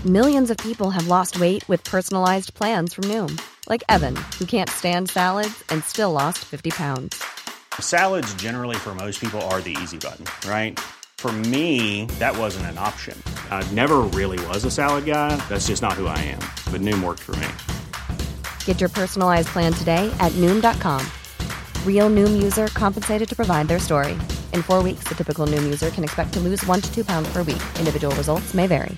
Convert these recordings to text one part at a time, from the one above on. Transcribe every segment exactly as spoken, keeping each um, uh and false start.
Millions of people have lost weight with personalized plans from Noom. Like Evan, who can't stand salads and still lost fifty pounds. Salads generally for most people are the easy button, right? For me, that wasn't an option. I never really was a salad guy. That's just not who I am. But Noom worked for me. Get your personalized plan today at Noom dot com. Real Noom user compensated to provide their story. In four weeks, the typical Noom user can expect to lose one to two pounds per week. Individual results may vary.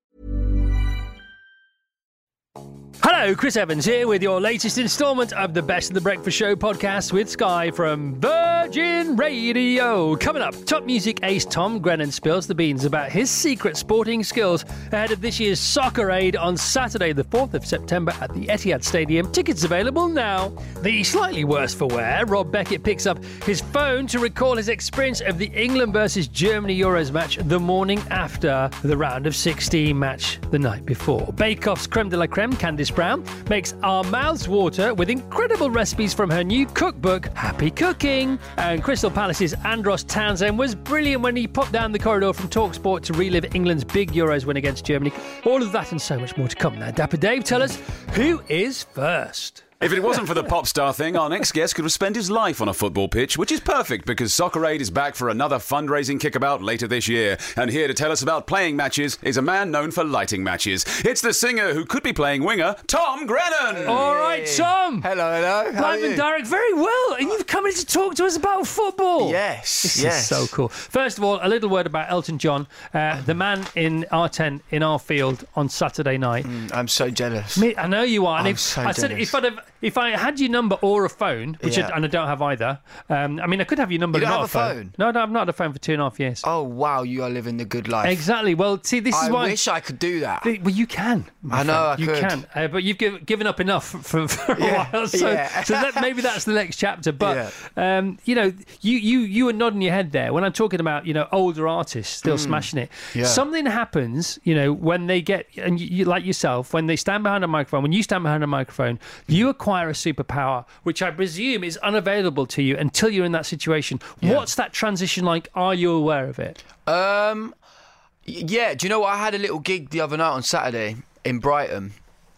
Hello, Chris Evans here with your latest instalment of the Best of the Breakfast Show podcast with Sky from Virgin Radio. Coming up, top music ace Tom Grennan spills the beans about his secret sporting skills ahead of this year's Soccer Aid on Saturday the fourth of September at the Etihad Stadium. Tickets available now. The slightly worse for wear, Rob Beckett picks up his phone to recall his experience of the England versus Germany Euros match the morning after the round of sixteen match the night before. Bake Off's creme de la creme, Candice Brown, makes our mouths water with incredible recipes from her new cookbook, Happy Cooking. And Crystal Palace's Andros Townsend was brilliant when he popped down the corridor from TalkSport to relive England's big Euros win against Germany. All of that and so much more to come now. Dapper Dave, tell us who is first. If it wasn't for the pop star thing, our next guest could have spent his life on a football pitch, which is perfect because Soccer Aid is back for another fundraising kickabout later this year. And here to tell us about playing matches is a man known for lighting matches. It's the singer who could be playing winger, Tom Grennan. All right, Tom. Hello, hello. How Live are and you? direct, very well. And you've come in to talk to us about football. Yes, This yes. is so cool. First of all, a little word about Elton John, uh, the man in our tent, in our field on Saturday night. Mm, I'm so jealous. Me, I know you are. And I'm if, so I said jealous. if I'd have, if I had your number or a phone, which Yeah. I, and I don't have either. Um, I mean, I could have your number. You and don't not have a phone? No, no, I've not had a phone for two and a half years. Oh, wow, you are living the good life. Exactly. Well, see, this I is why. wish I could do that. Well, you can. my I know friend. I you could. can, uh, but you've give, given up enough for, for a Yeah, while. So, yeah. so that, maybe that's the next chapter. But um, you know, you you you were nodding your head there when I'm talking about you know older artists still smashing it. Yeah. Something happens, you know, when they get and you, you, like yourself, when they stand behind a microphone. When you stand behind a microphone, you acquire a superpower, which I presume is unavailable to you until you're in that situation. Yeah. What's that transition like? Are you aware of it? Um, y- yeah, do you know what? I had a little gig the other night on Saturday in Brighton.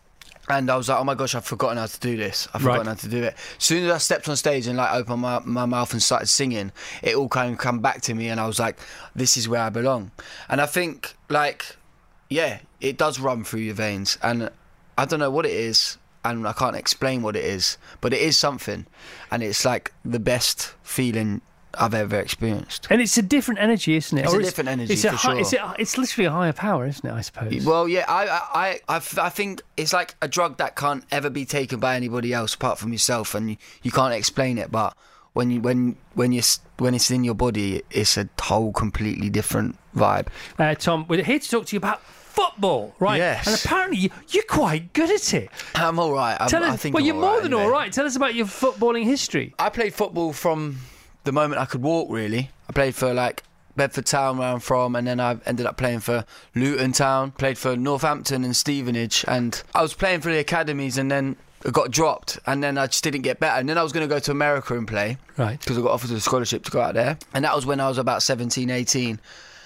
And I was like, oh my gosh, I've forgotten how to do this. I've forgotten Right. how to do it. As soon as I stepped on stage and like opened my, my mouth and started singing, it all kind of come back to me and I was like, this is where I belong. And I think like, yeah, it does run through your veins. And I don't know what it is and I can't explain what it is, but it is something. And it's like the best feeling I've ever experienced. And it's a different energy, isn't it? It's Or a different energy, it's a for hi- sure. It's, a, it's literally a higher power, isn't it, I suppose? Well, yeah, I, I, I, I think it's like a drug that can't ever be taken by anybody else apart from yourself, and you, you can't explain it. But when you, when, when you, when it's in your body, it's a whole completely different vibe. Uh, Tom, we're here to talk to you about football, right? Yes. And apparently you, you're quite good at it. I'm all right. I'm, Tell us, I think well, I'm you're all more right than anyway. all right. Tell us about your footballing history. I played football from the moment I could walk, really. I played for like Bedford Town, where I'm from, and then I ended up playing for Luton Town, played for Northampton and Stevenage, and I was playing for the academies and then I got dropped, and then I just didn't get better, and then I was going to go to America and play, Right. because I got offered a scholarship to go out there, and that was when I was about seventeen, eighteen,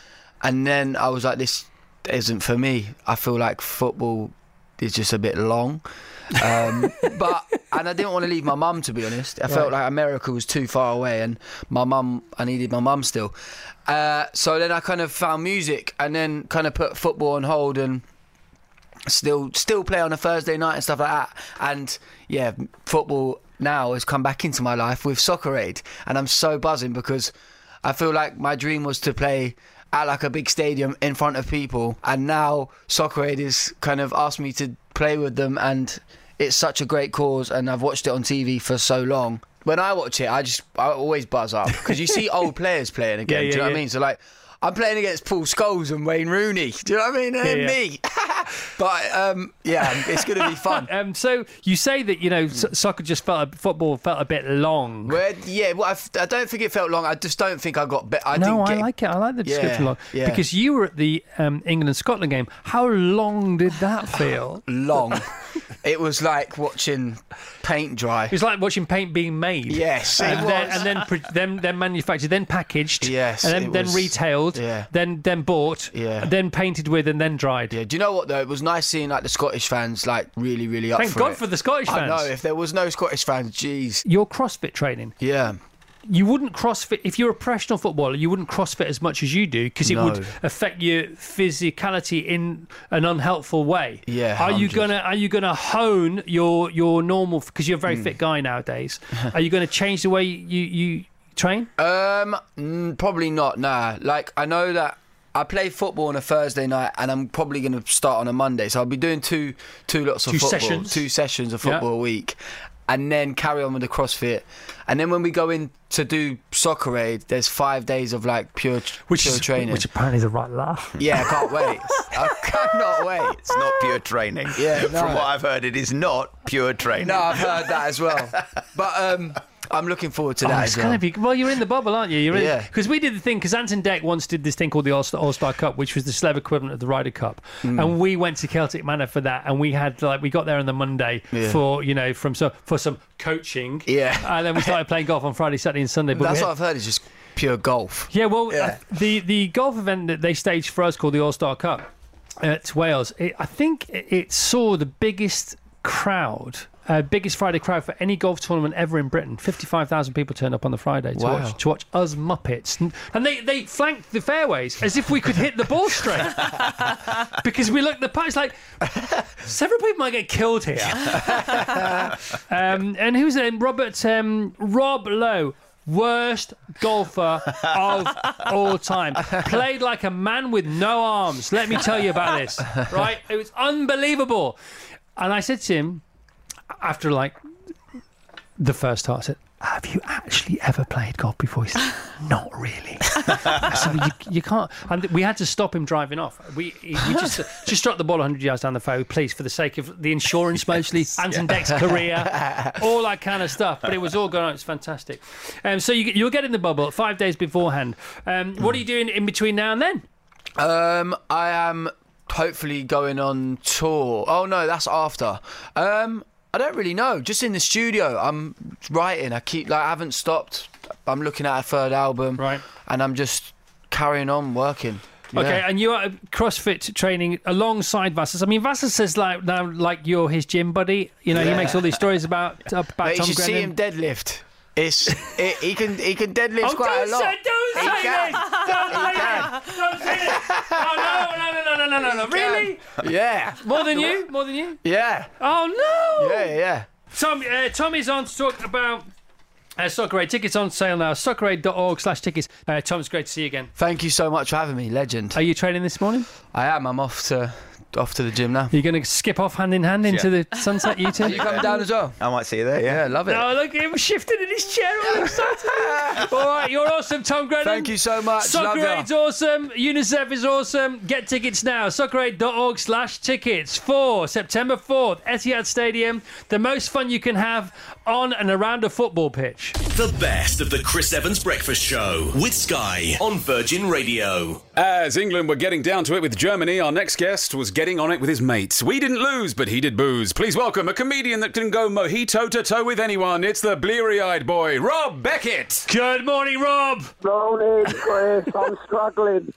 and then I was like, this isn't for me. I feel like football is just a bit long. um, but and I didn't want to leave my mum, to be honest. I felt like America was too far away, and my mum, I needed my mum still. Uh, so then I kind of found music, and then kind of put football on hold, and still still play on a Thursday night and stuff like that. And yeah, football now has come back into my life with Soccer Aid, and I'm so buzzing because I feel like my dream was to play at like a big stadium in front of people, and now Soccer Aid has kind of asked me to play with them, and it's such a great cause, and I've watched it on T V for so long. When I watch it, I just I always buzz up because you see old players playing again. Yeah, yeah, do you know yeah. what I mean? So like, I'm playing against Paul Scholes and Wayne Rooney. Do you know what I mean? And Yeah, then yeah. me. But um, yeah, it's going to be fun. Um, so you say that you know s- soccer just felt a, football felt a bit long. Well, yeah, well, I've, I don't think it felt long. I just don't think I got better. I no, didn't I get, like it. I like the description Yeah, long yeah. because you were at the um, England Scotland game. How long did that feel? long. It was like watching paint dry. It was like watching paint being made. Yes, it and then was. and then, pro- then then manufactured, then packaged. Yes, and then, it then was- retailed. yeah. Then then bought. Yeah. Then painted with, and then dried. Yeah, do you know what though? it was nice seeing like the Scottish fans like really, really up Thank for God it. for the Scottish I fans. know, if there was no Scottish fans, jeez. Your CrossFit training. Yeah. You wouldn't CrossFit if you're a professional footballer. You wouldn't CrossFit as much as you do because it No. would affect your physicality in an unhelpful way. Yeah, Are you one hundred. gonna Are you gonna hone your your normal? Because you're a very Hmm. fit guy nowadays. Are you gonna change the way you you train? Um, mm, probably not. Nah. Like I know that I play football on a Thursday night, and I'm probably going to start on a Monday. So I'll be doing two two lots of Two football, sessions. two sessions of Yeah. football a week, and then carry on with the CrossFit. And then when we go in to do Soccer Aid, there's five days of like pure Which pure is training. which apparently is the right laugh. Yeah, I can't wait. I cannot wait. It's not pure training. Yeah, no. From what I've heard, it is not pure training. No, I've heard that as well. But um, I'm looking forward to Oh, that it's as well. gonna be well. You're in the bubble, aren't you? You're in, Yeah. Because we did the thing. Because Anton Deck once did this thing called the All Star, All Star Cup, which was the celeb equivalent of the Ryder Cup, Mm. and we went to Celtic Manor for that. And we had like we got there on the Monday Yeah. for you know from so for some coaching. Yeah. And then we started playing golf on Friday, Saturday, and Sunday. But That's we what had- I've heard is just pure golf. yeah. Well, Yeah. uh, the the golf event that they staged for us called the All Star Cup at Wales. It, I think it, it saw the biggest crowd. Uh, biggest Friday crowd for any golf tournament ever in Britain. fifty-five thousand people turned up on the Friday to Wow. watch to watch us Muppets, and, and they, they flanked the fairways as if we could hit the ball straight because we looked the putt. It's like several people might get killed here. um, and who's it? Robert um, Rob Lowe. Worst golfer of all time. Played like a man with no arms. Let me tell you about this. Right? It was unbelievable. And I said to him, after like the first start, I said, have you actually ever played golf before? He said, not really. I said, well, you, you can't. And we had to stop him driving off. We we just just struck the ball one hundred yards down the fairway, please, for the sake of the insurance, mostly, Anton Deck's career, all that kind of stuff. But it was all going on. It's fantastic. Um, so you, you'll get in the bubble five days beforehand. Um, what are you doing in between now and then? Um, I am hopefully going on tour. Oh no, that's after. Um, I don't really know. Just in the studio, I'm writing. I keep like I haven't stopped. I'm looking at a third album, Right. And I'm just carrying on working. Okay, Yeah. and you are CrossFit training alongside Vassos. I mean, Vassos says like now, like you're his gym buddy. You know, he Yeah. makes all these stories about about Mate, you Tom should see Grennan. him deadlift. It's it, he can he can deadlift Oh, quite don't a lot. say, don't He say can. this! Don't say this! Don't say this! Oh no, no, no, no, no, no, no, no! Really? Yeah, More than you? More than you? yeah, Oh no! yeah, yeah. Tom, uh, Tom is on to talk about uh, Soccer Aid. Tickets on sale now. soccer aid dot org slash tickets. Uh, Tom, it's great to see you again. Thank you so much for having me, legend. Are you training this morning? I am. I'm off to off to the gym now. Are you going to skip off hand in hand into the sunset, you two? Are you coming down as well? I might see you there, yeah. Yeah, love it. Oh, look at him shifting in his chair. All excited. All right, you're awesome, Tom Grennan. Thank you so much. Soccer Love ya. Aid's awesome. UNICEF is awesome. Get tickets now. soccer aid dot org slash tickets for September fourth, Etihad Stadium. The most fun you can have on and around a football pitch. The best of the Chris Evans Breakfast Show with Sky on Virgin Radio. As England were getting down to it with Germany, our next guest was getting on it with his mates. We didn't lose, but he did booze. Please welcome a comedian that can go mojito to toe with anyone. It's the bleary-eyed boy, Rob Beckett. Good morning, Rob. Morning, Chris. I'm struggling.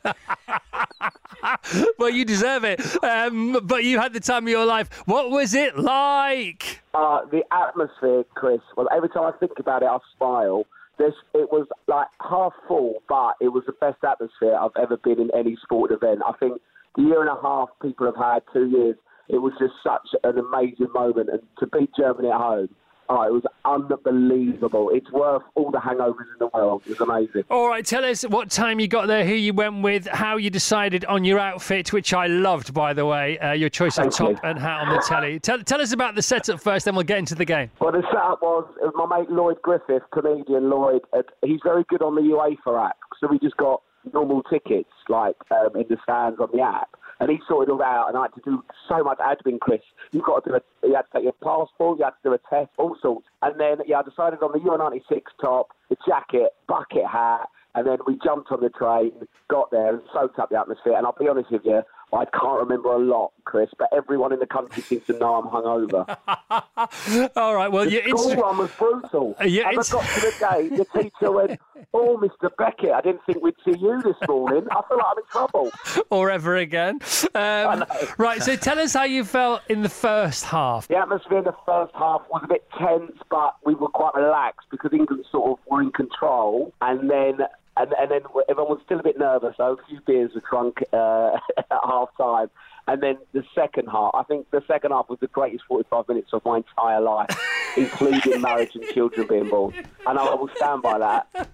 Well, you deserve it. Um, but you had the time of your life. What was it like? Uh, the atmosphere, Chris. Well, every time I think about it, I smile. This, it was like half full, but it was the best atmosphere I've ever been in any sport event. I think the year and a half people have had, two years, it was just such an amazing moment. And to beat Germany at home, oh, it was unbelievable. It's worth all the hangovers in the world. It was amazing. All right, tell us what time you got there, who you went with, how you decided on your outfit, which I loved, by the way, uh, your choice of Thank top you. and hat on the telly. Tell, tell us about the setup first, then we'll get into the game. Well, the setup was, it was my mate Lloyd Griffith, comedian Lloyd. Uh, he's very good on the UEFA app, so we just got normal tickets, like um, in the stands on the app. And he sorted all that out, and I had to do so much admin, Chris. You've got to do a, you had to take your passport, you had to do a test, all sorts. And then, yeah, I decided on the Euro ninety-six top, the jacket, bucket hat, and then we jumped on the train, got there, and soaked up the atmosphere. And I'll be honest with you, I can't remember a lot Chris, but everyone in the country seems to know I'm hungover. All right, well, the your school Insta- one was brutal. Uh, yeah, As it's- I got to the gate, the teacher went, "Oh, Mister Beckett, I didn't think we'd see you this morning. I feel like I'm in trouble." or ever again. Um, right, so tell us how you felt in the first half. The atmosphere in the first half was a bit tense, but we were quite relaxed because England sort of were in control, and then and, and then everyone was still a bit nervous. So a few beers were drunk uh, at half time. And then the second half, I think the second half was the greatest forty-five minutes of my entire life, including marriage and children being born. And I will stand by that.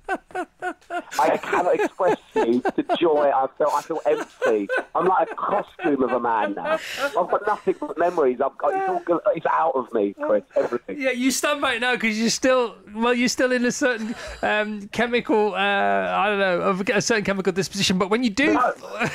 I cannot express to you the joy I felt. I feel empty. I'm like a costume of a man now. I've got nothing but memories. I've got, it's all good, it's out of me, Chris, everything. Yeah, you stand by it now because you're still, well, you're still in a certain um, chemical, uh, I don't know, of a certain chemical disposition. But when you do... No,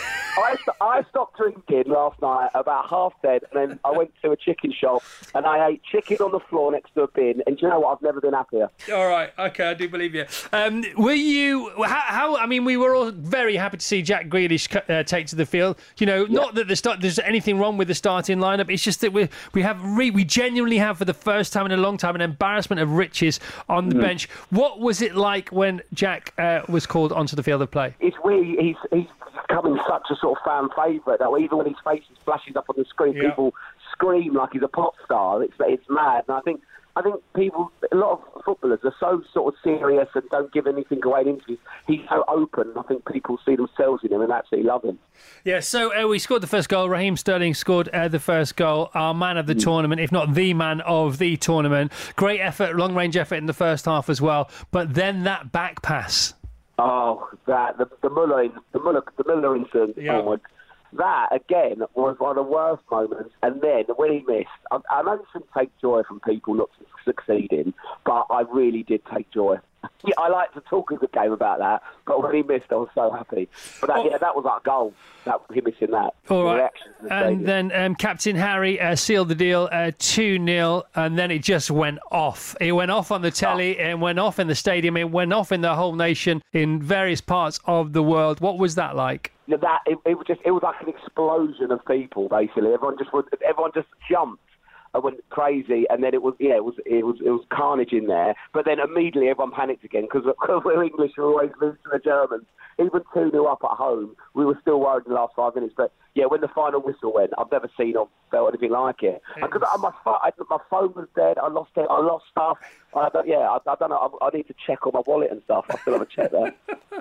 I, I stopped drinking last night about half ten, and then I went to a chicken shop and I ate chicken on the floor next to a bin. And do you know what? I've never been happier. All right, okay, I do believe you. Um, were you? How, how? I mean, we were all very happy to see Jack Grealish uh, take to the field. You know, Yeah. not that the start, there's anything wrong with the starting lineup. It's just that we we have re, we genuinely have for the first time in a long time an embarrassment of riches on the Mm. bench. What was it like when Jack uh, was called onto the field of play? It's weird. He's he's becoming such a sort of fan favourite that even when his face flashes up on the screen, Yeah. people scream like he's a pop star. It's it's mad. And I think I think people, a lot of footballers are so sort of serious and don't give anything away in interviews. He's so open. I think people see themselves in him and absolutely love him. Yeah, so uh, we scored the first goal. Raheem Sterling scored uh, the first goal. Our man of the tournament, if not the man of the tournament. Great effort, long-range effort in the first half as well. But then that back pass. Oh, that the the Muller, the Muller, the Muller incident. Yeah. Oh my, that again was one of the worst moments. And then when he missed, I, I know you shouldn't take joy from people not succeeding, but I really did take joy. Yeah, I like to talk in the game about that, but when he missed, I was so happy. But that, Oh. yeah, that was our goal. That him missing that. All The right. reaction to the And stadium. then um, Captain Harry uh, sealed the deal uh, two nil, and then it just went off. It went off on the telly, it went off in the stadium, it went off in the whole nation, in various parts of the world. What was that like? Yeah, that it, it was just it was like an explosion of people. Basically, everyone just would, everyone just jumped. I went crazy, and then it was yeah, it was it was it was carnage in there. But then immediately everyone panicked again because we're English, we always lose to the Germans. Even two nil up at home, we were still worried in the last five minutes. But yeah, when the final whistle went, I've never seen or felt anything like it. Because my pho- I, my phone was dead, I lost it, I lost stuff. I don't, yeah, I, I don't know. I, I need to check on my wallet and stuff. I still haven't checked that.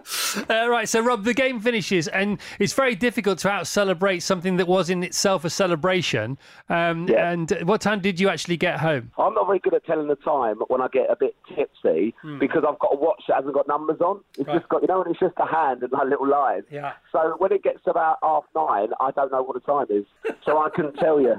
Uh, right, so Rob, the game finishes, and it's very difficult to out-celebrate something that was in itself a celebration. Um, Yeah. And what time did you actually get home? I'm not very good at telling the time when I get a bit tipsy because I've got a watch that hasn't got numbers on. It's Right. just got, you know, when it's just a hand and like little lines. Yeah. So when it gets to about half nine, I don't know what the time is, so I couldn't tell you.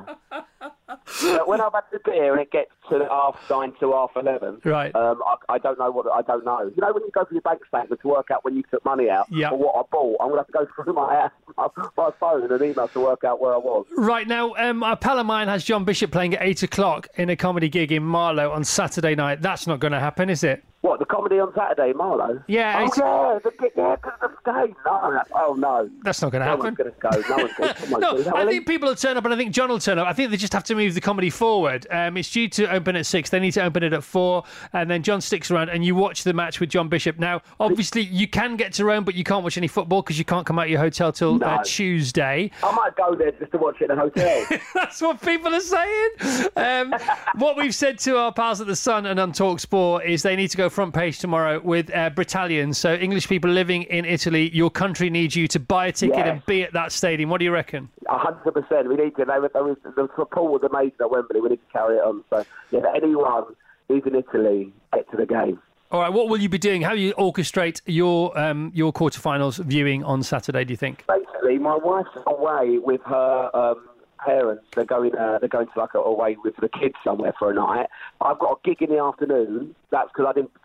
But when I've had the beer and it gets to half nine to half eleven, Right. um, I, I don't know what I don't know. You know, when you go for your bank statement to work out when you took money out Yeah. or what I bought, I'm gonna have to go through my my, my phone and email to work out where I was. Right, now, um, a pal of mine has John Bishop playing at eight o'clock in a comedy gig in Marlow on Saturday night. That's not going to happen, is it? What, the comedy on Saturday, Marlow? Yeah, Oh, it's- yeah, the, yeah, because of the game. No, oh, no. That's not going to No happen. one's going to go. No one's going to come on. No, Is that I what think people will turn up, and I think John will turn up. I think they just have to move the comedy forward. Um, it's due to open at six. They need to open it at four, and then John sticks around, and you watch the match with John Bishop. Now, obviously, you can get to Rome, but you can't watch any football because you can't come out of your hotel till uh, No. Tuesday. I might go there just to watch it in a hotel. That's what people are saying. Um, what we've said to our pals at The Sun and on TalkSport is they need to go front page tomorrow with uh, Britallions. So English people living in Italy, your country needs you to buy a ticket Yes. and be at that stadium. What do you reckon? A hundred percent. We need to. They, were- they, was- the support was amazing at Wembley. We need to carry it on. So, yeah, anyone who's in Italy, get to the game. All right, what will you be doing? How do you orchestrate your um, your quarterfinals viewing on Saturday, do you think? Basically, my wife's away with her um, parents. They're going. Uh, they're going to like a, away with the kids somewhere for a night. I've got a gig in the afternoon. That's because I didn't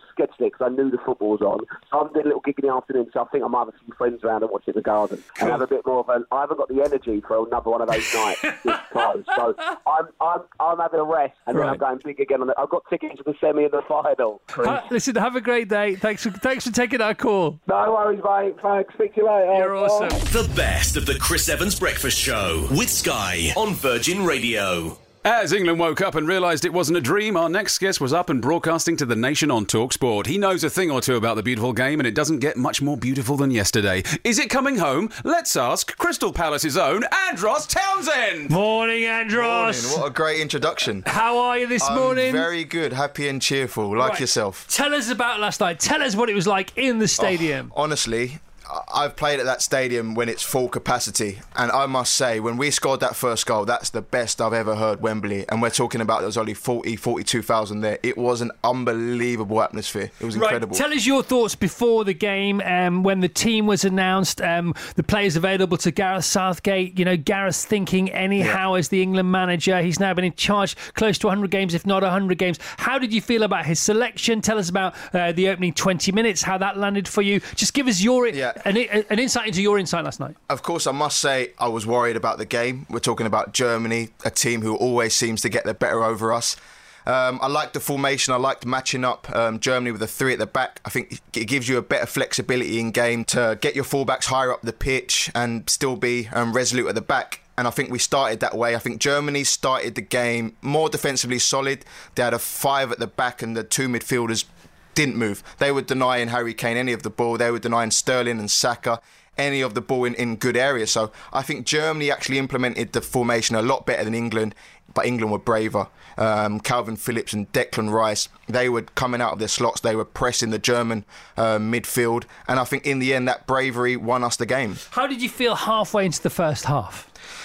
schedule it because I knew the football was on. So I'm doing a little gig in the afternoon, so I think I might have a few friends around and watch it in the garden. Cool. And have a bit more of an... I haven't got the energy for another one of those nights this close. So I'm, I'm, I'm having a rest, and right. then I'm going big again. On the, I've got tickets to the semi and the final. Uh, listen, have a great day. Thanks for, thanks for taking our call. No worries, mate. Thanks. Speak to you later. You're awesome. The best of the Chris Evans Breakfast Show with Sky on Virgin Radio. As England woke up and realised it wasn't a dream, our next guest was up and broadcasting to the nation on TalkSport. He knows a thing or two about the beautiful game, and it doesn't get much more beautiful than yesterday. Is it coming home? Let's ask Crystal Palace's own Andros Townsend. Morning, Andros. Morning. What a great introduction. How are you this I'm morning? Very good, happy and cheerful, like right. yourself. Tell us about last night. Tell us what it was like in the stadium. Oh, honestly, I've played at that stadium when it's full capacity, and I must say, when we scored that first goal, that's the best I've ever heard Wembley. And we're talking about there was only forty, forty-two thousand there. It was an unbelievable atmosphere. It was right. incredible. Tell us your thoughts before the game, um, when the team was announced, um, the players available to Gareth Southgate. You know, Gareth's thinking anyhow yeah. as the England manager. He's now been in charge close to one hundred games, if not one hundred games. How did you feel about his selection? Tell us about uh, the opening twenty minutes, how that landed for you. Just give us your... Yeah. An, an insight into your insight last night. Of course, I must say I was worried about the game. We're talking about Germany, a team who always seems to get the better over us. Um, I liked the formation. I liked matching up um, Germany with a three at the back. I think it gives you a better flexibility in game to get your fullbacks higher up the pitch and still be um, resolute at the back. And I think we started that way. I think Germany started the game more defensively solid. They had a five at the back and the two midfielders didn't move. They were denying Harry Kane any of the ball. They were denying Sterling and Saka any of the ball in, in good areas. So I think Germany actually implemented the formation a lot better than England, but England were braver. Um, Calvin Phillips and Declan Rice, they were coming out of their slots. They were pressing the German uh, midfield. And I think in the end, that bravery won us the game. How did you feel halfway into the first half?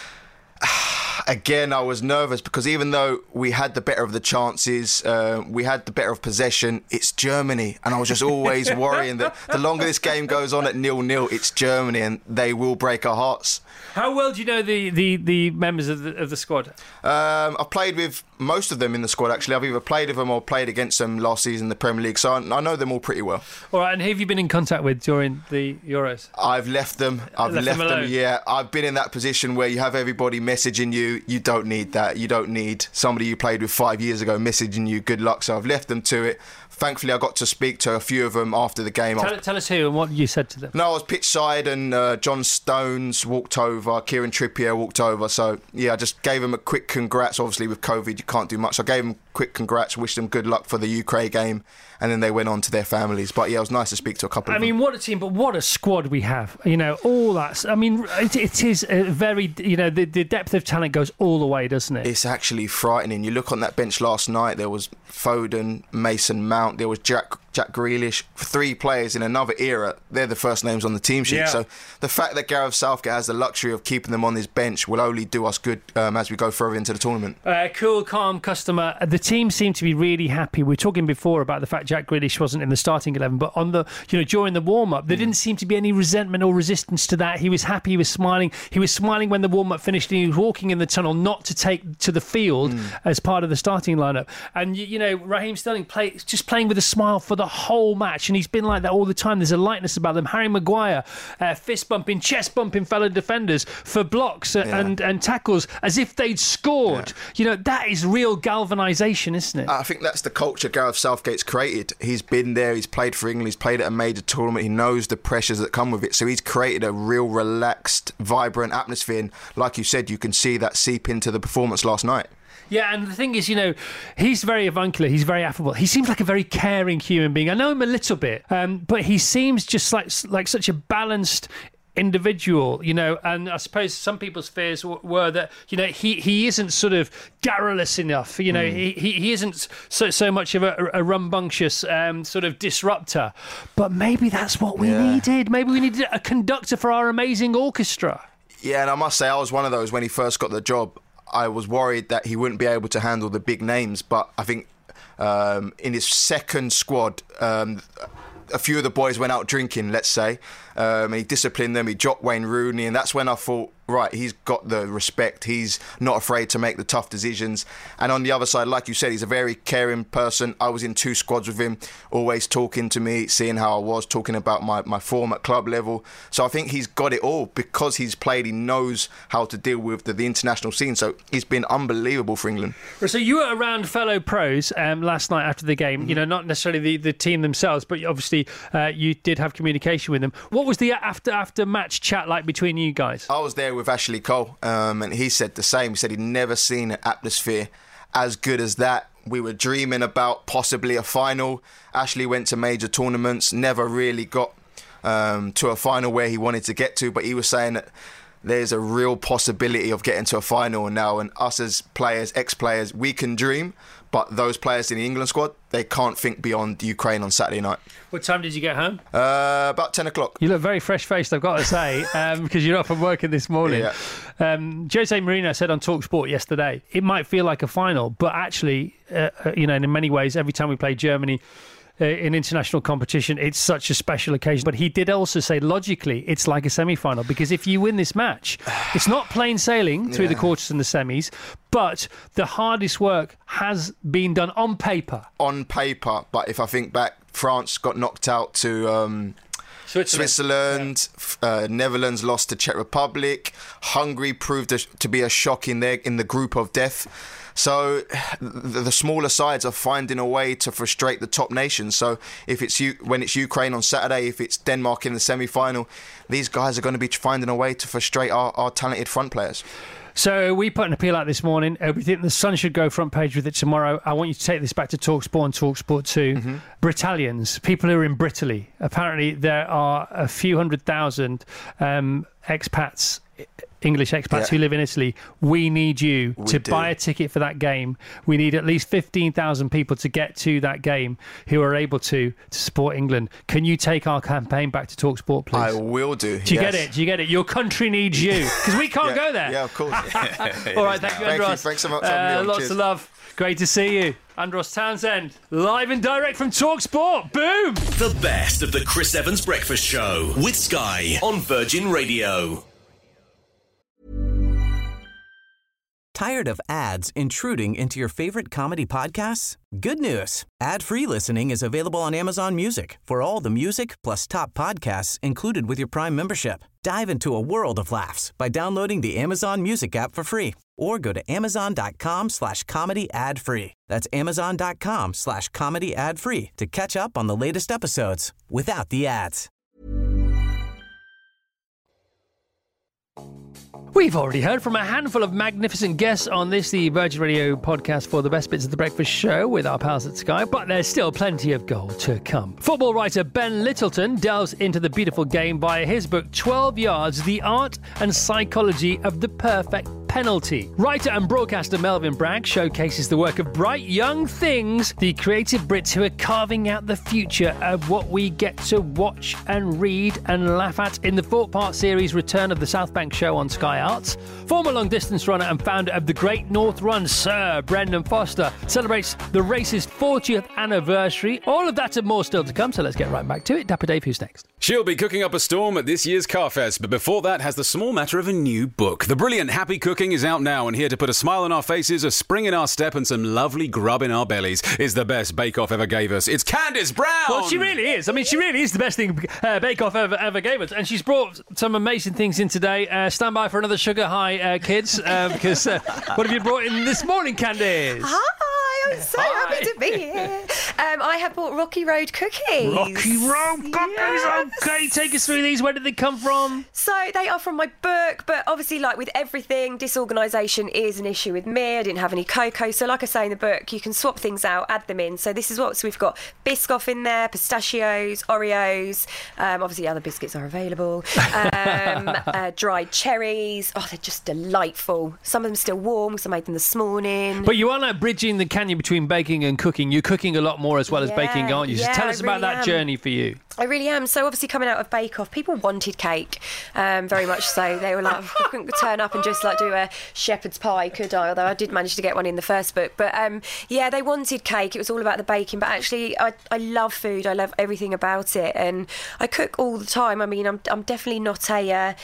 Again, I was nervous because even though we had the better of the chances, uh, we had the better of possession, it's Germany. And I was just always worrying that the longer this game goes on at nil-nil, it's Germany and they will break our hearts. How well do you know the, the, the members of the, of the squad? Um, I've played with most of them in the squad, actually. I've either played with them or played against them last season in the Premier League, so I, I know them all pretty well. All right, and who have you been in contact with during the Euros? I've left them. I've left, left them, them, yeah. I've been in that position where you have everybody messaging you. You don't need that. You don't need somebody you played with five years ago messaging you good luck, so I've left them to it. Thankfully, I got to speak to a few of them after the game. Tell, tell us who and what you said to them. No, I was pitch side and uh, John Stones walked over, Kieran Trippier walked over. So, yeah, I just gave them a quick congrats. Obviously, with COVID, you can't do much. So I gave them quick congrats, wished them good luck for the Ukraine game, and then they went on to their families. But, yeah, it was nice to speak to a couple I of them. I mean, what a team, but what a squad we have. You know, all that. I mean, it, it is a very, you know, the, the depth of talent goes all the way, doesn't it? It's actually frightening. You look on that bench last night, there was Foden, Mason Mount, there was Jack Jack Grealish, three players in another era. They're the first names on the team sheet. Yeah. So the fact that Gareth Southgate has the luxury of keeping them on his bench will only do us good um, as we go further into the tournament. Uh, cool, calm customer. The team seemed to be really happy. We were talking before about the fact Jack Grealish wasn't in the starting eleven, but on the, you know, during the warm-up, there mm. didn't seem to be any resentment or resistance to that. He was happy. He was smiling. He was smiling when the warm-up finished, and he was walking in the tunnel not to take to the field mm. as part of the starting lineup. And you know, Raheem Sterling play just playing with a smile for the whole match, and he's been like that all the time. There's a lightness about them. Harry Maguire, uh, fist bumping, chest bumping fellow defenders for blocks uh, yeah. and and tackles as if they'd scored. Yeah. You know, that is real galvanisation, isn't it? I think that's the culture Gareth Southgate's created. He's been there, he's played for England, he's played at a major tournament, he knows the pressures that come with it, so he's created a real relaxed, vibrant atmosphere, and like you said, you can see that seep into the performance last night. Yeah, and the thing is, you know, he's very avuncular, he's very affable. He seems like a very caring human being. I know him a little bit, um, but he seems just like like such a balanced individual, you know, and I suppose some people's fears w- were that, you know, he, he isn't sort of garrulous enough, you know, mm. he, he he isn't so so much of a, a rambunctious um, sort of disruptor, but maybe that's what we yeah. needed. Maybe we needed a conductor for our amazing orchestra. Yeah, and I must say, I was one of those when he first got the job. I was worried that he wouldn't be able to handle the big names, but I think um, in his second squad, um, a few of the boys went out drinking, let's say, um, and he disciplined them, he dropped Wayne Rooney, and that's when I thought right. He's got the respect. He's not afraid to make the tough decisions. And on the other side, like you said, he's a very caring person. I was in two squads with him, always talking to me, seeing how I was, talking about my, my form at club level. So I think he's got it all because he's played. He knows how to deal with the, the international scene. So he's been unbelievable for England. So you were around fellow pros um, last night after the game, mm-hmm. you know, not necessarily the, the team themselves, but obviously uh, you did have communication with them. What was the after after match chat like between you guys? I was there with Ashley Cole, um, and he said the same. He said he'd never seen an atmosphere as good as that. We were dreaming about possibly a final. Ashley went to major tournaments, never really got um, to a final where he wanted to get to, but he was saying that there's a real possibility of getting to a final now, and us as players, ex-players, we can dream, but those players in the England squad, they can't think beyond Ukraine on Saturday night. What time did you get home? Uh, about ten o'clock. You look very fresh-faced, I've got to say, um, because you're up and working this morning. Yeah. Um, Jose Mourinho said on TalkSport yesterday, it might feel like a final, but actually, uh, you know, in many ways, every time we play Germany uh, in international competition, it's such a special occasion. But he did also say, logically, it's like a semi-final, because if you win this match, it's not plain sailing through yeah. the quarters and the semis, but the hardest work has been done on paper. On paper, but if I think back, France got knocked out to um, Switzerland, Switzerland yeah. uh, Netherlands lost to Czech Republic, Hungary proved a, to be a shock in their in the group of death. So the, the smaller sides are finding a way to frustrate the top nations. So if it's you, when it's Ukraine on Saturday, if it's Denmark in the semi-final, these guys are going to be finding a way to frustrate our, our talented front players. So we put an appeal out this morning. Uh, we think the Sun should go front page with it tomorrow. I want you to take this back to TalkSport and TalkSport two. Mm-hmm. Britallians, people who are in Brittany. Apparently there are a few hundred thousand um, expats, English expats yeah. who live in Italy. We need you we to do. buy a ticket for that game. We need at least fifteen thousand people to get to that game who are able to to support England. Can you take our campaign back to TalkSport, please? I will do. Do you yes. get it? Do you get it? Your country needs you, because we can't yeah. go there. Yeah, of course. All right, thank you, Andros. Thank you. Thanks so much. Uh, lots Cheers. of love. Great to see you. Andros Townsend, live and direct from TalkSport. Boom! The best of the Chris Evans Breakfast Show with Sky on Virgin Radio. Tired of ads intruding into your favorite comedy podcasts? Good news. Ad-free listening is available on Amazon Music for all the music plus top podcasts included with your Prime membership. Dive into a world of laughs by downloading the Amazon Music app for free or go to amazon.com slash comedy ad free. That's amazon.com slash comedy ad free to catch up on the latest episodes without the ads. We've already heard from a handful of magnificent guests on this, the Virgin Radio podcast for the best bits of the breakfast show with our pals at Sky, but there's still plenty of gold to come. Football writer Ben Littleton delves into the beautiful game via his book twelve yards, The Art and Psychology of the Perfect Penalty. Writer and broadcaster Melvin Bragg showcases the work of bright young things, the creative Brits who are carving out the future of what we get to watch and read and laugh at in the four-part series Return of the South Bank Show on Sky Arts. Former long-distance runner and founder of the Great North Run, Sir Brendan Foster, celebrates the race's fortieth anniversary. All of that and more still to come, so let's get right back to it. Dapper Dave, who's next? She'll be cooking up a storm at this year's Carfest, but before that has the small matter of a new book. The brilliant Happy Cooking is out now, and here to put a smile on our faces, a spring in our step and some lovely grub in our bellies is the best Bake Off ever gave us. It's Candice Brown! Well, she really is. I mean, she really is the best thing uh, Bake Off ever, ever gave us, and she's brought some amazing things in today. Uh, stand by for another sugar high, uh, kids, uh, because uh, what have you brought in this morning, Candice? Hi, I'm so Hi. happy to be here. Um, I have bought Rocky Road cookies. Rocky Road cookies, yes. Okay, take us through these. Where did they come from? So they are from my book, but obviously, like with everything, disorganisation is an issue with me. I didn't have any cocoa, so like I say in the book, you can swap things out, add them in. So this is what so we've got: Biscoff in there, pistachios, Oreos. Um, obviously, other biscuits are available. Um, uh, dried cherries. Oh, they're just delightful. Some of them still warm because I made them this morning. But you are like bridging the canyon between baking and cooking. You're cooking a lot more as well as yeah, baking, aren't you? So yeah, tell us I about really that am. journey for you. I really am. So obviously coming out of Bake Off, people wanted cake, um, very much so. They were like, I couldn't turn up and just like do a shepherd's pie, could I? Although I did manage to get one in the first book. But um, yeah, they wanted cake. It was all about the baking. But actually, I, I love food. I love everything about it. And I cook all the time. I mean, I'm I'm definitely not a... Uh,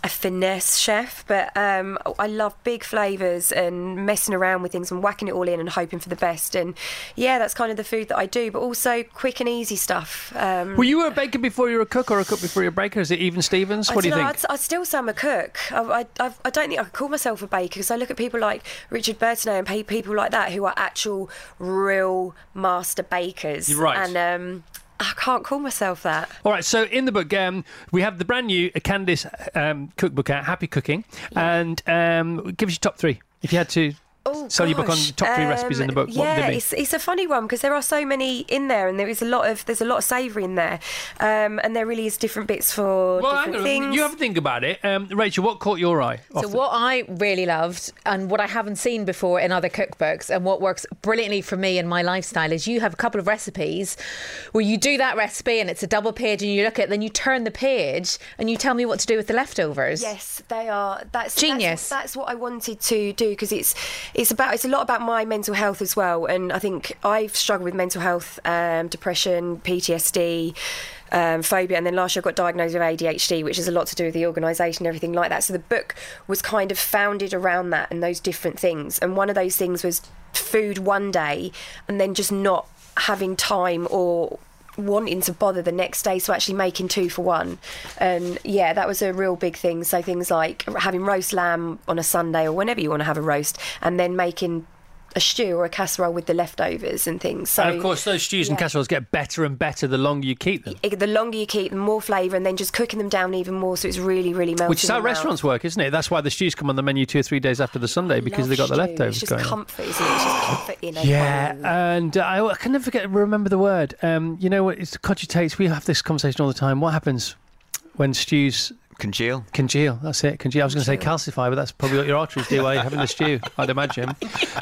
a finesse chef, but um, I love big flavours and messing around with things and whacking it all in and hoping for the best. And yeah, that's kind of the food that I do, but also quick and easy stuff. Um, Were you a baker before you were a cook, or a cook before you were a baker? Is it Even Stevens? I What do you know, think? I'd, I'd still say I'm a cook. I, I, I've- I don't think I could call myself a baker, because I look at people like Richard Bertinet and pe- people like that who are actual, real master bakers. You're right. And um, I can't call myself that. All right, so in the book, um, we have the brand new Candice um, cookbook out, Happy Cooking, and um, give us your top three. If you had to Oh, sell your book on gosh. top three recipes in the book, Um, what would yeah, they be? it's it's a funny one because there are so many in there, and there is a lot of there's a lot of savoury in there, um, and there really is different bits for Well, hang different on, things. you have to think about it. Um, Rachel, what caught your eye? So what I really loved, and what I haven't seen before in other cookbooks, and what works brilliantly for me and my lifestyle, is you have a couple of recipes where you do that recipe and it's a double page, and you look at it, then you turn the page and you tell me what to do with the leftovers. Yes, they are. That's Genius. That's, that's what I wanted to do, because it's it's about it's a lot about my mental health as well, and I think I've struggled with mental health, um, depression, P T S D. Um, phobia, and then last year I got diagnosed with A D H D, which has a lot to do with the organisation and everything like that. So the book was kind of founded around that and those different things, and one of those things was food one day and then just not having time or wanting to bother the next day, so actually making two for one. And yeah, that was a real big thing. So things like having roast lamb on a Sunday or whenever you want to have a roast, and then making a stew or a casserole with the leftovers and things. So and of course, those stews and yeah. casseroles get better and better the longer you keep them. it- the longer you keep them, more flavour, and then just cooking them down even more, so it's really, really melting. Which is how in the mouth. restaurants work, isn't it? That's why the stews come on the menu two or three days after the Sunday, because Love they've got the stew. leftovers It's just going on. comfort, isn't it? It's just comfort in a Yeah, bowl. and uh, I, I can never forget remember the word. Um, you know what? It's cogitates. We have this conversation all the time. What happens when stews Congeal. congeal? That's it. Congeal. I was going to say calcify, but that's probably what your arteries do while you're having the stew, I'd imagine.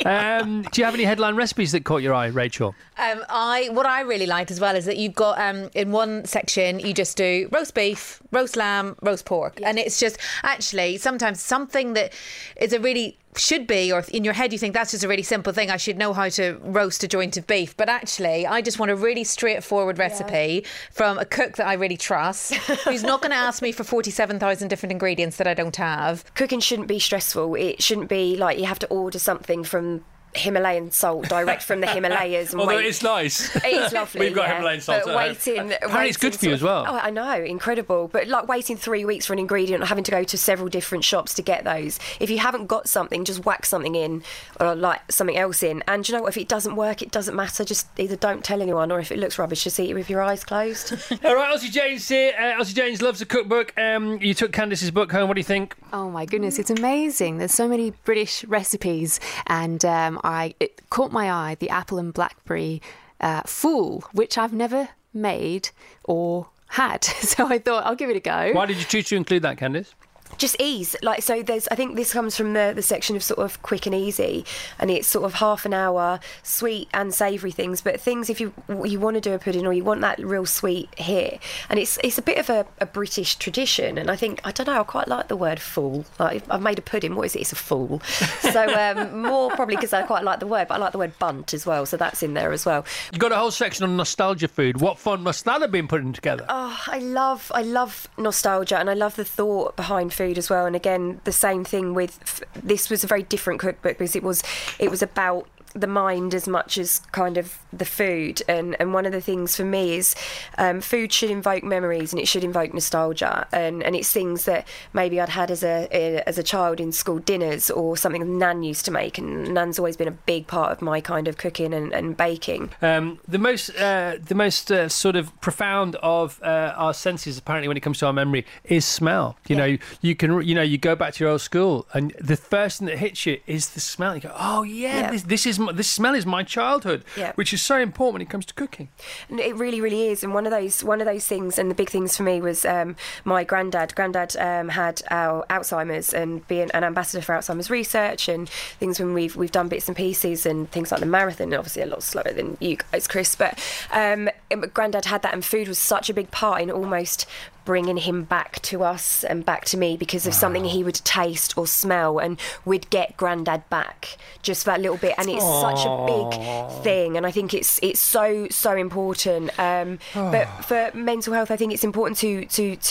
Um, do you have any headline recipes that caught your eye, Rachel? Um, I what I really liked as well is that you've got um, in one section you just do roast beef, roast lamb, roast pork, and it's just actually sometimes something that is a really should be, or in your head you think that's just a really simple thing, I should know how to roast a joint of beef, but actually I just want a really straightforward recipe from a cook that I really trust, who's not going to ask me for forty-seven thousand different ingredients that I don't have. Cooking shouldn't be stressful. It shouldn't be like you have to order something from Himalayan salt direct from the Himalayas. And Although wait. it's nice. It is lovely. We've got yeah. Himalayan salt But at home. waiting, Apparently waiting it's good for you sort as of- well. Oh, I know, incredible. But like waiting three weeks for an ingredient, or having to go to several different shops to get those. If you haven't got something, just whack something in, or like something else in. And do you know what? If it doesn't work, it doesn't matter. Just either don't tell anyone, or if it looks rubbish, just eat it with your eyes closed. All right, Elsie James here. Uh, Elsie James loves a cookbook. Um, you took Candice's book home. What do you think? Oh my goodness, it's amazing. There's so many British recipes, and um, I it caught my eye, the apple and blackberry uh, fool, which I've never made or had. So I thought I'll give it a go. Why did you choose to include that, Candice? Just ease, like so. There's, I think this comes from the the section of sort of quick and easy, and it's sort of half an hour, sweet and savoury things. But things if you you want to do a pudding or you want that real sweet here, and it's it's a bit of a, a British tradition. And I think I don't know, I quite like the word fool. Like I've made a pudding, what is it? It's a fool. So um, more probably because I quite like the word, but I like the word bunt as well. So that's in there as well. You've got a whole section on nostalgia food. What fun must that have been putting together? Oh, I love, I love nostalgia, and I love the thought behind food as well. And again, the same thing with f- this was a very different cookbook because it was, it was about the mind as much as kind of the food. And and one of the things for me is um, food should invoke memories and it should invoke nostalgia. And and it's things that maybe I'd had as a, a as a child in school dinners, or something Nan used to make. And Nan's always been a big part of my kind of cooking and, and baking. Um, the most, uh, the most uh, sort of profound of uh, our senses, apparently, when it comes to our memory, is smell. You Yeah. know, you can, you know, you go back to your old school, and the first thing that hits you is the smell. You go, oh yeah, Yeah. This, this is my, this smell is my childhood, Yeah. which is so important when it comes to cooking. And it really, really is. And one of those, one of those things, and the big things for me was um, my granddad. Granddad um, had our Alzheimer's, and being an ambassador for Alzheimer's research and things. When we've we've done bits and pieces and things like the marathon, obviously a lot slower than you guys, Chris. But um, Granddad had that, and food was such a big part in almost bringing him back to us and back to me because of something he would taste or smell, and we'd get Granddad back just that little bit. And it's such a big thing, and I think it's it's so so important. Um, but for mental health, I think it's important to to to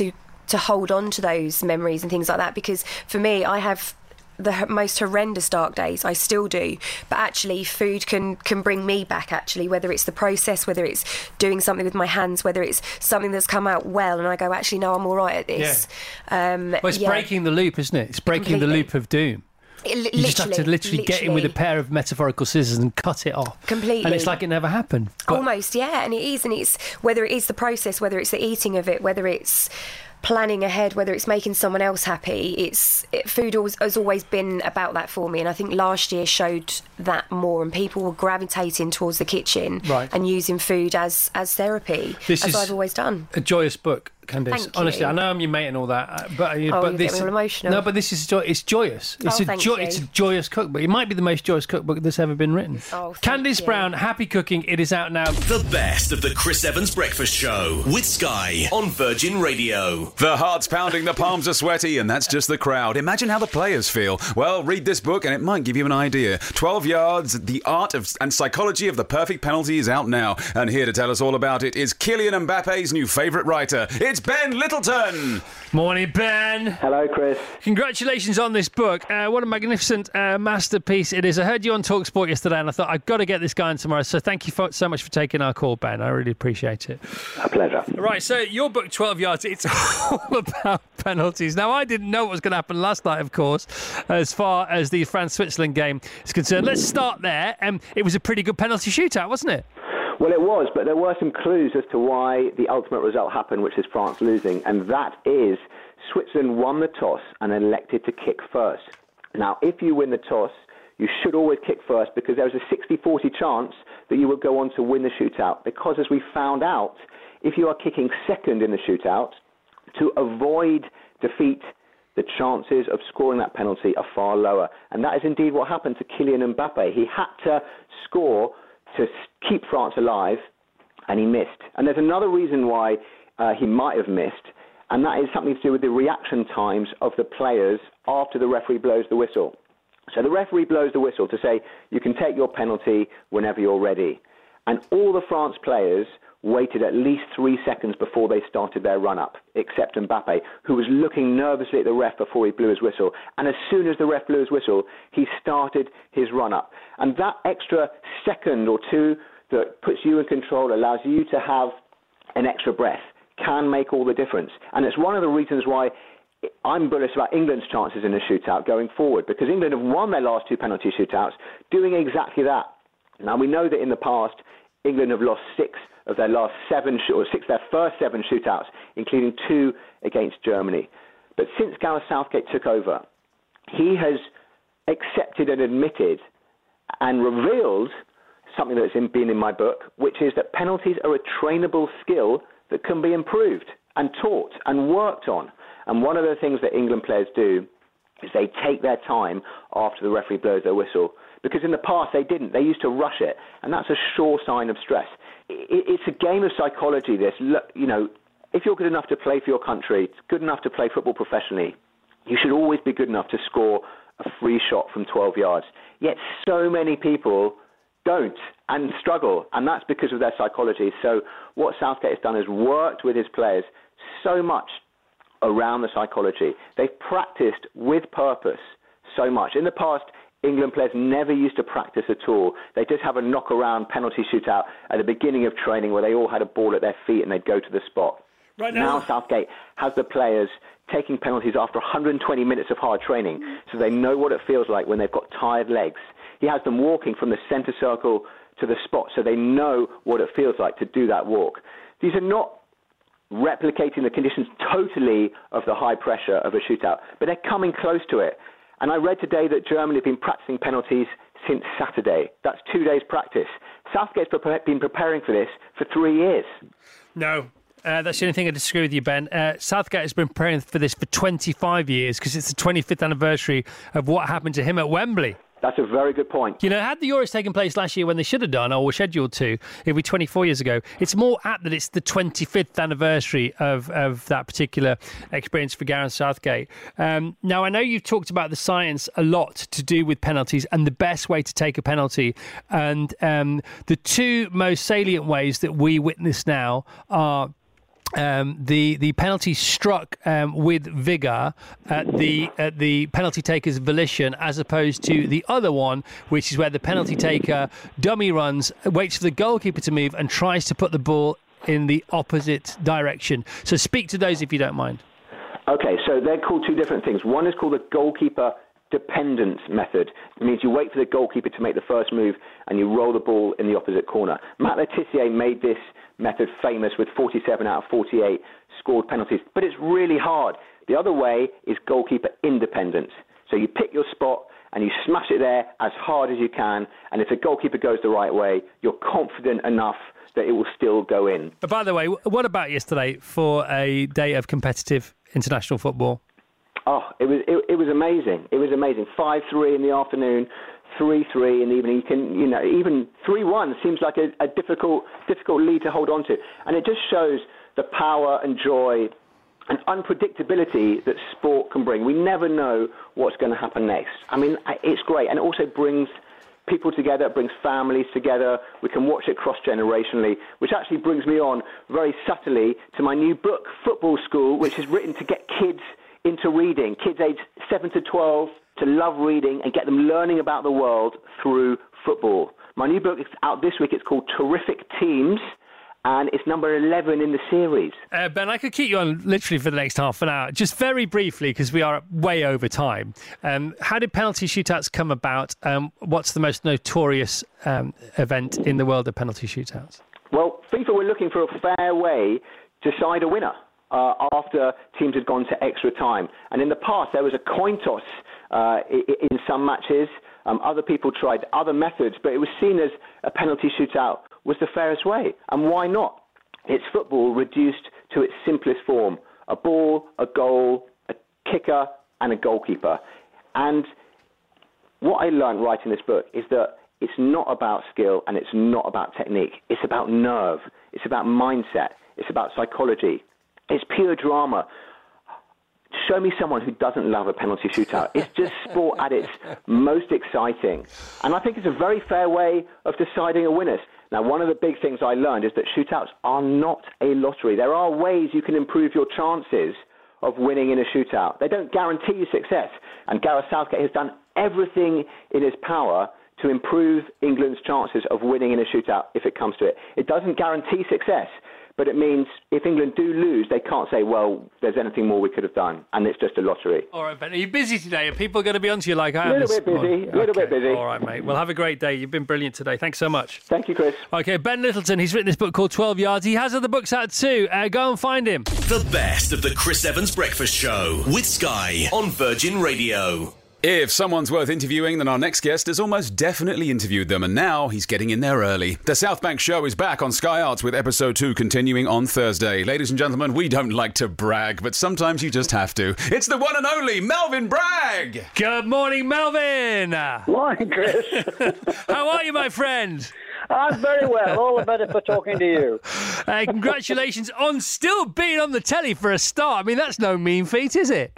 to hold on to those memories and things like that, because for me, I have the h- most horrendous dark days. I still do, but actually food can can bring me back, actually, whether it's the process, whether it's doing something with my hands, whether it's something that's come out well and I go, actually no, I'm all right at this. Yeah. um Well, it's yeah. breaking the loop, isn't it? It's breaking Completely. the loop of doom. It, li- You just have to literally, get in with a literally. pair of metaphorical scissors and cut it off. Completely. And it's like it never happened. But Almost, yeah, and it is, and it's whether it is the process, whether it's the eating of it, whether it's planning ahead, whether it's making someone else happy. It's it, food always, has always been about that for me, and I think last year showed that more, and people were gravitating towards the kitchen Right. and using food as as therapy, This as is I've always done. a joyous book, Candice. Thank Honestly, you. I know I'm your mate and all that, uh, but uh, Oh, but you this get me all emotional. no, but this is joy- it's joyous. It's Oh, a thank joy- you. it's a joyous cookbook. It might be the most joyous cookbook that's ever been written. Oh, thank Candice you. Brown, Happy Cooking. It is out now. The best of the Chris Evans Breakfast Show with Sky on Virgin Radio. The heart's pounding, the palms are sweaty, and that's just the crowd. Imagine how the players feel. Well, read this book and it might give you an idea. twelve yards, the art of and psychology of the perfect penalty is out now. And here to tell us all about it is Kylian Mbappe's new favourite writer. It's Ben Littleton. Morning, Ben. Hello, Chris. Congratulations on this book. Uh, what a magnificent uh, masterpiece it is. I heard you on TalkSport yesterday and I thought, I've got to get this guy on tomorrow. So thank you for, so much for taking our call, Ben. I really appreciate it. A pleasure. Right, so your book, twelve yards, it's all about penalties. Now, I didn't know what was going to happen last night, of course, as far as the France-Switzerland game is concerned. Let's start there. Um, it was a pretty good penalty shootout, wasn't it? Well, it was, but there were some clues as to why the ultimate result happened, which is France losing, and that is Switzerland won the toss and elected to kick first. Now, if you win the toss, you should always kick first because there was a sixty forty chance that you would go on to win the shootout, because as we found out, if you are kicking second in the shootout, to avoid defeat, the chances of scoring that penalty are far lower. And that is indeed what happened to Kylian Mbappe. He had to score to keep France alive, and he missed. And there's another reason why uh, he might have missed, and that is something to do with the reaction times of the players after the referee blows the whistle. So the referee blows the whistle to say, you can take your penalty whenever you're ready. And all the France players waited at least three seconds before they started their run-up, except Mbappe, who was looking nervously at the ref before he blew his whistle. And as soon as the ref blew his whistle, he started his run-up. And that extra second or two that puts you in control, allows you to have an extra breath, can make all the difference. And it's one of the reasons why I'm bullish about England's chances in a shootout going forward, because England have won their last two penalty shootouts doing exactly that. Now, we know that in the past, England have lost six of their last seven, or six of their first seven shootouts, including two against Germany. But since Gareth Southgate took over, he has accepted and admitted and revealed something that's in, been in my book, which is that penalties are a trainable skill that can be improved and taught and worked on. And one of the things that England players do is they take their time after the referee blows their whistle, because in the past they didn't. They used to rush it, and that's a sure sign of stress. It's a game of psychology, this. You know, if you're good enough to play for your country, good enough to play football professionally, you should always be good enough to score a free shot from twelve yards. Yet so many people don't and struggle, and that's because of their psychology. So what Southgate has done is worked with his players so much around the psychology. They've practiced with purpose so much. In the past, England players never used to practice at all. They just have a knock-around penalty shootout at the beginning of training where they all had a ball at their feet and they'd go to the spot. Right now, now Southgate has the players taking penalties after one hundred twenty minutes of hard training, so they know what it feels like when they've got tired legs. He has them walking from the centre circle to the spot, so they know what it feels like to do that walk. These are not replicating the conditions totally of the high pressure of a shootout, but they're coming close to it. And I read today that Germany have been practicing penalties since Saturday. That's two days' practice. Southgate's been preparing for this for three years. No. Uh, that's the only thing I disagree with you, Ben. Uh, Southgate has been preparing for this for twenty-five years because it's the twenty-fifth anniversary of what happened to him at Wembley. That's a very good point. You know, had the Euros taken place last year when they should have done, or were scheduled to, it'd be twenty-four years ago. It's more apt that it's the twenty-fifth anniversary of, of that particular experience for Gareth Southgate. Um, now, I know you've talked about the science a lot to do with penalties and the best way to take a penalty. And um, the two most salient ways that we witness now are Um, the the penalty struck um, with vigour at the at the penalty taker's volition, as opposed to the other one, which is where the penalty taker dummy runs, waits for the goalkeeper to move, and tries to put the ball in the opposite direction. So speak to those if you don't mind. Okay, so they're called two different things. One is called the goalkeeper dependent method. It means you wait for the goalkeeper to make the first move and you roll the ball in the opposite corner. Matt Le Tissier made this method famous with forty-seven out of forty-eight scored penalties, but it's really hard. The other way is goalkeeper independent. So you pick your spot and you smash it there as hard as you can, and if the goalkeeper goes the right way, you're confident enough that it will still go in. But by the way, what about yesterday for a day of competitive international football? Oh, it was it, it was amazing. It was amazing. five three in the afternoon, three three in the evening. You can, you know, even three one seems like a, a difficult difficult lead to hold on to. And it just shows the power and joy and unpredictability that sport can bring. We never know what's going to happen next. I mean, it's great. And it also brings people together, it brings families together. We can watch it cross-generationally, which actually brings me on very subtly to my new book, Football School, which is written to get kids into reading, kids aged seven to twelve, to love reading and get them learning about the world through football. My new book is out this week. It's called Terrific Teams, and it's number eleven in the series. Uh, Ben, I could keep you on literally for the next half an hour. Just very briefly, because we are way over time. Um, how did penalty shootouts come about? Um, what's the most notorious um, event in the world of penalty shootouts? Well, FIFA were looking for a fair way to decide a winner uh, after teams had gone to extra time. And in the past, there was a coin toss uh, in some matches. Um, other people tried other methods, but it was seen as a penalty shootout was the fairest way. And why not? It's football reduced to its simplest form. A ball, a goal, a kicker, and a goalkeeper. And what I learned writing this book is that it's not about skill and it's not about technique. It's about nerve. It's about mindset. It's about psychology. It's pure drama. Show me someone who doesn't love a penalty shootout. It's just sport at its most exciting. And I think it's a very fair way of deciding a winner. Now, one of the big things I learned is that shootouts are not a lottery. There are ways you can improve your chances of winning in a shootout. They don't guarantee you success. And Gareth Southgate has done everything in his power to improve England's chances of winning in a shootout if it comes to it. It doesn't guarantee success, but it means if England do lose, they can't say, well, there's anything more we could have done, and it's just a lottery. All right, Ben, are you busy today? Are people going to be onto you like I am? A little bit busy, a little bit busy. All right, mate. Well, have a great day. You've been brilliant today. Thanks so much. Thank you, Chris. Okay, Ben Littleton, he's written this book called twelve yards. He has other books out too. Uh, go and find him. The best of the Chris Evans Breakfast Show with Sky on Virgin Radio. If someone's worth interviewing, then our next guest has almost definitely interviewed them, and now he's getting in there early. The South Bank Show is back on Sky Arts with episode two continuing on Thursday. Ladies and gentlemen, we don't like to brag, but sometimes you just have to. It's the one and only Melvyn Bragg! Good morning, Melvyn! Morning, Chris. How are you, my friend? I'm very well. All the better for talking to you. Uh, congratulations on still being on the telly for a start. I mean, that's no mean feat, is it?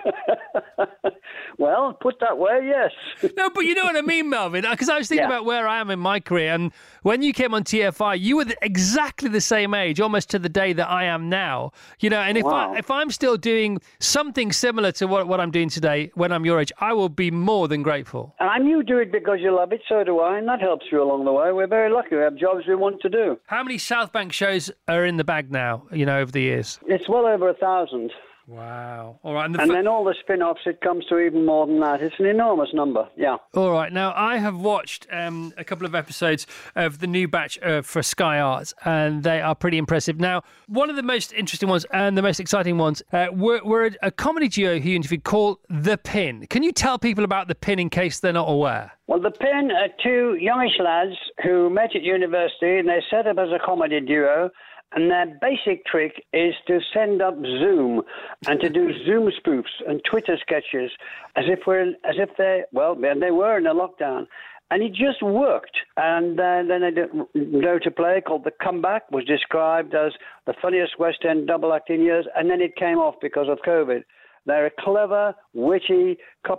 Well, put that way, yes. No, but you know what I mean, Melvyn? Because I was thinking Yeah. about where I am in my career, and when you came on T F I, you were the- exactly the same age, almost to the day that I am now. You know, and if Wow. I if I'm still doing something similar to what, what I'm doing today when I'm your age, I will be more than grateful. And you do it because you love it, so do I, and that helps you along the way. We're very lucky. We have jobs we want to do. How many South Bank shows are in the bag now, you know, over the years? It's well over a thousand. Wow. All right. And, the And f- then all the spin-offs, it comes to even more than that. It's an enormous number, yeah. All right. Now, I have watched um, a couple of episodes of the new batch uh, for Sky Arts, and they are pretty impressive. Now, one of the most interesting ones and the most exciting ones uh, were, were a, a comedy duo who you interviewed called The Pin. Can you tell people about The Pin in case they're not aware? Well, the Pin are two youngish lads who met at university, and they set up as a comedy duo. And their basic trick is to send up Zoom and to do Zoom spoofs and Twitter sketches as if we're as if they well they were in a lockdown, and it just worked. And uh, then they wrote a play called The Comeback, was described as the funniest West End double act in years, and then it came off because of COVID. They're a clever, witty couple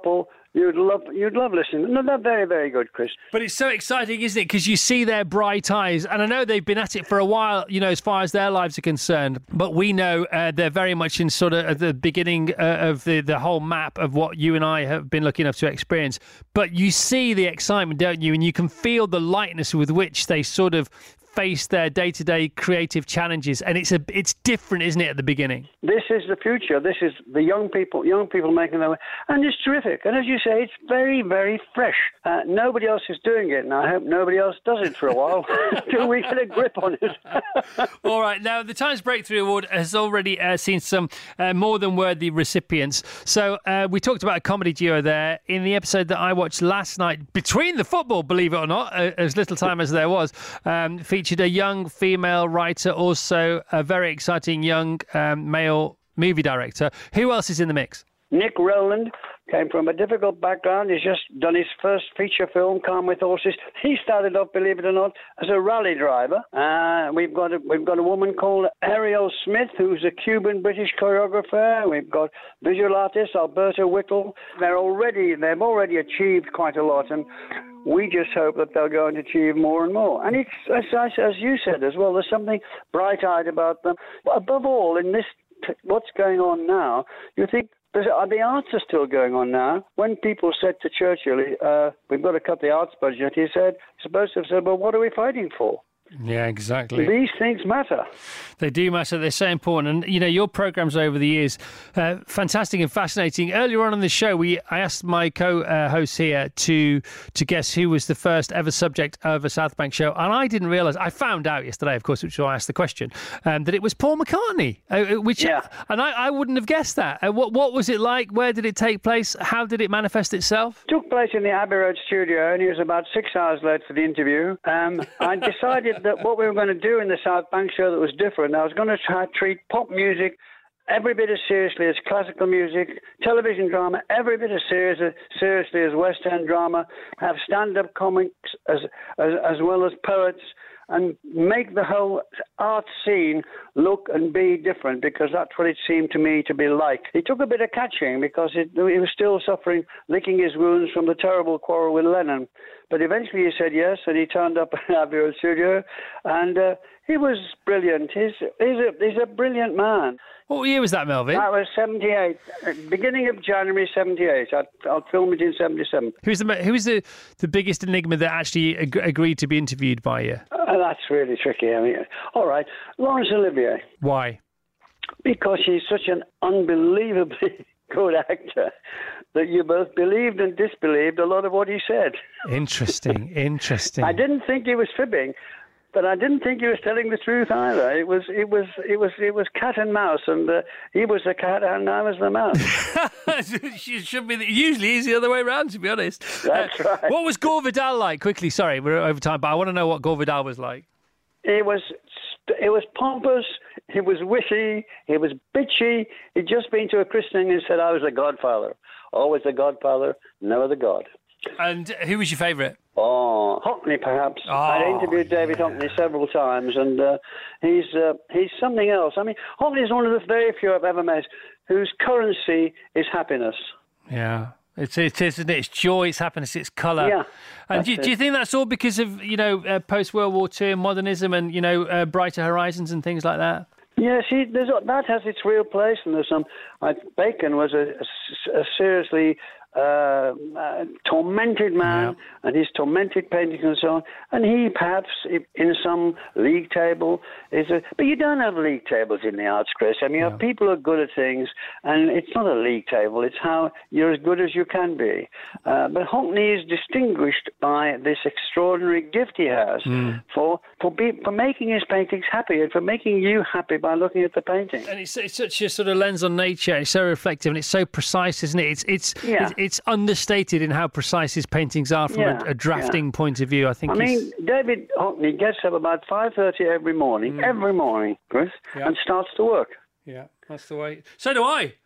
You'd love, you'd love listening. No, they're very, very good, Chris. But it's so exciting, isn't it? Because you see their bright eyes. And I know they've been at it for a while, you know, as far as their lives are concerned. But we know uh, they're very much in sort of at the beginning uh, of the, the whole map of what you and I have been lucky enough to experience. But you see the excitement, don't you? And you can feel the lightness with which they sort of face their day-to-day creative challenges, and it's a it's different, isn't it, at the beginning? This is the future. This is the young people, young people making their way, and it's terrific. And as you say, it's very, very fresh. Uh, nobody else is doing it, and I hope nobody else does it for a while until we get a grip on it. All right, now the Times Breakthrough Award has already uh, seen some uh, more than worthy recipients. So uh, we talked about a comedy duo there in the episode that I watched last night, Between the Football, believe it or not, uh, as little time as there was. Um, featured a young female writer, also a very exciting young um, male movie director. Who else is in the mix? Nick Rowland came from a difficult background. He's just done his first feature film, Calm with Horses. He started off, believe it or not, as a rally driver. Uh, we've got a, we've got a woman called Ariel Smith, who's a Cuban-British choreographer. We've got visual artist Alberta Whittle. They're already they've already achieved quite a lot, and we just hope that they'll go and achieve more and more. And it's, as, as you said as well, there's something bright-eyed about them. But above all, in this, what's going on now, you think, the arts are still going on now. When people said to Churchill, uh, we've got to cut the arts budget, he said, supposed to have said, well, what are we fighting for? Yeah, exactly. These things matter. They do matter. They're so important. And, you know, your programmes over the years, uh, fantastic and fascinating. Earlier on in the show, we I asked my co-hosts here to to guess who was the first ever subject of a South Bank show. And I didn't realise, I found out yesterday, of course, which is why I asked the question, um, that it was Paul McCartney. Uh, which, yeah. And I, I wouldn't have guessed that. Uh, what, what was it like? Where did it take place? How did it manifest itself? It took place in the Abbey Road studio, and he was about six hours late for the interview. Um, I decided that what we were going to do in the South Bank show that was different, I was going to try to treat pop music every bit as seriously as classical music, television drama every bit as serious, seriously as West End drama, have stand-up comics as, as, as well as poets, and make the whole art scene look and be different, because that's what it seemed to me to be like. It took a bit of catching because it, he was still suffering, licking his wounds from the terrible quarrel with Lennon. But eventually he said yes, and he turned up at Abbey Road studio, and uh, he was brilliant. He's, he's, a, he's a brilliant man. What year was that, Melvin? That was seventy-eight, beginning of January seventy-eight. I, I'll film it in seventy-seven. Who's the who's the, the biggest enigma that actually ag- agreed to be interviewed by you? Uh, that's really tricky. I mean, all right, Laurence Olivier. Why? Because he's such an unbelievably good actor that you both believed and disbelieved a lot of what he said. Interesting, interesting. I didn't think he was fibbing, but I didn't think he was telling the truth either. It was, it was, it was, it was cat and mouse, and uh, he was the cat and I was the mouse. It should be the, usually it's the other way around, to be honest. That's uh, right. What was Gore Vidal like? Quickly, sorry, we're over time, but I want to know what Gore Vidal was like. It was, it was pompous. He was witty. He was bitchy. He'd just been to a christening and said, "I was the Godfather, always the Godfather, never the God." And who was your favourite? Oh, Hockney, perhaps. Oh, I interviewed David yeah. Hockney several times, and uh, he's uh, he's something else. I mean, Hockney is one of the very few I've ever met whose currency is happiness. Yeah. It's, it is, isn't it? It's joy, it's happiness, it's colour. Yeah. And do, do you think that's all because of, you know, uh, post-World War Two modernism and, you know, uh, brighter horizons and things like that? Yeah, see, there's, that has its real place, and there's some. Like Bacon was a, a, a seriously uh, uh, tormented man, yeah. and his tormented paintings and so on. And he perhaps in some league table is a. But you don't have league tables in the arts, Chris. I mean, you yeah. have people who are good at things, and it's not a league table. It's how you're as good as you can be. Uh, but Hockney is distinguished by this extraordinary gift he has mm. for for, be, for making his paintings happy and for making you happy by looking at the painting. And it's, it's such a sort of lens on nature. It's so reflective and it's so precise, isn't it? It's it's yeah. it's, it's understated in how precise his paintings are from yeah. a, a drafting yeah. point of view. I think. I he's... mean, David Hockney gets up about five thirty every morning, mm. every morning, Chris, yeah. and starts to work. Yeah, that's the way. So do I.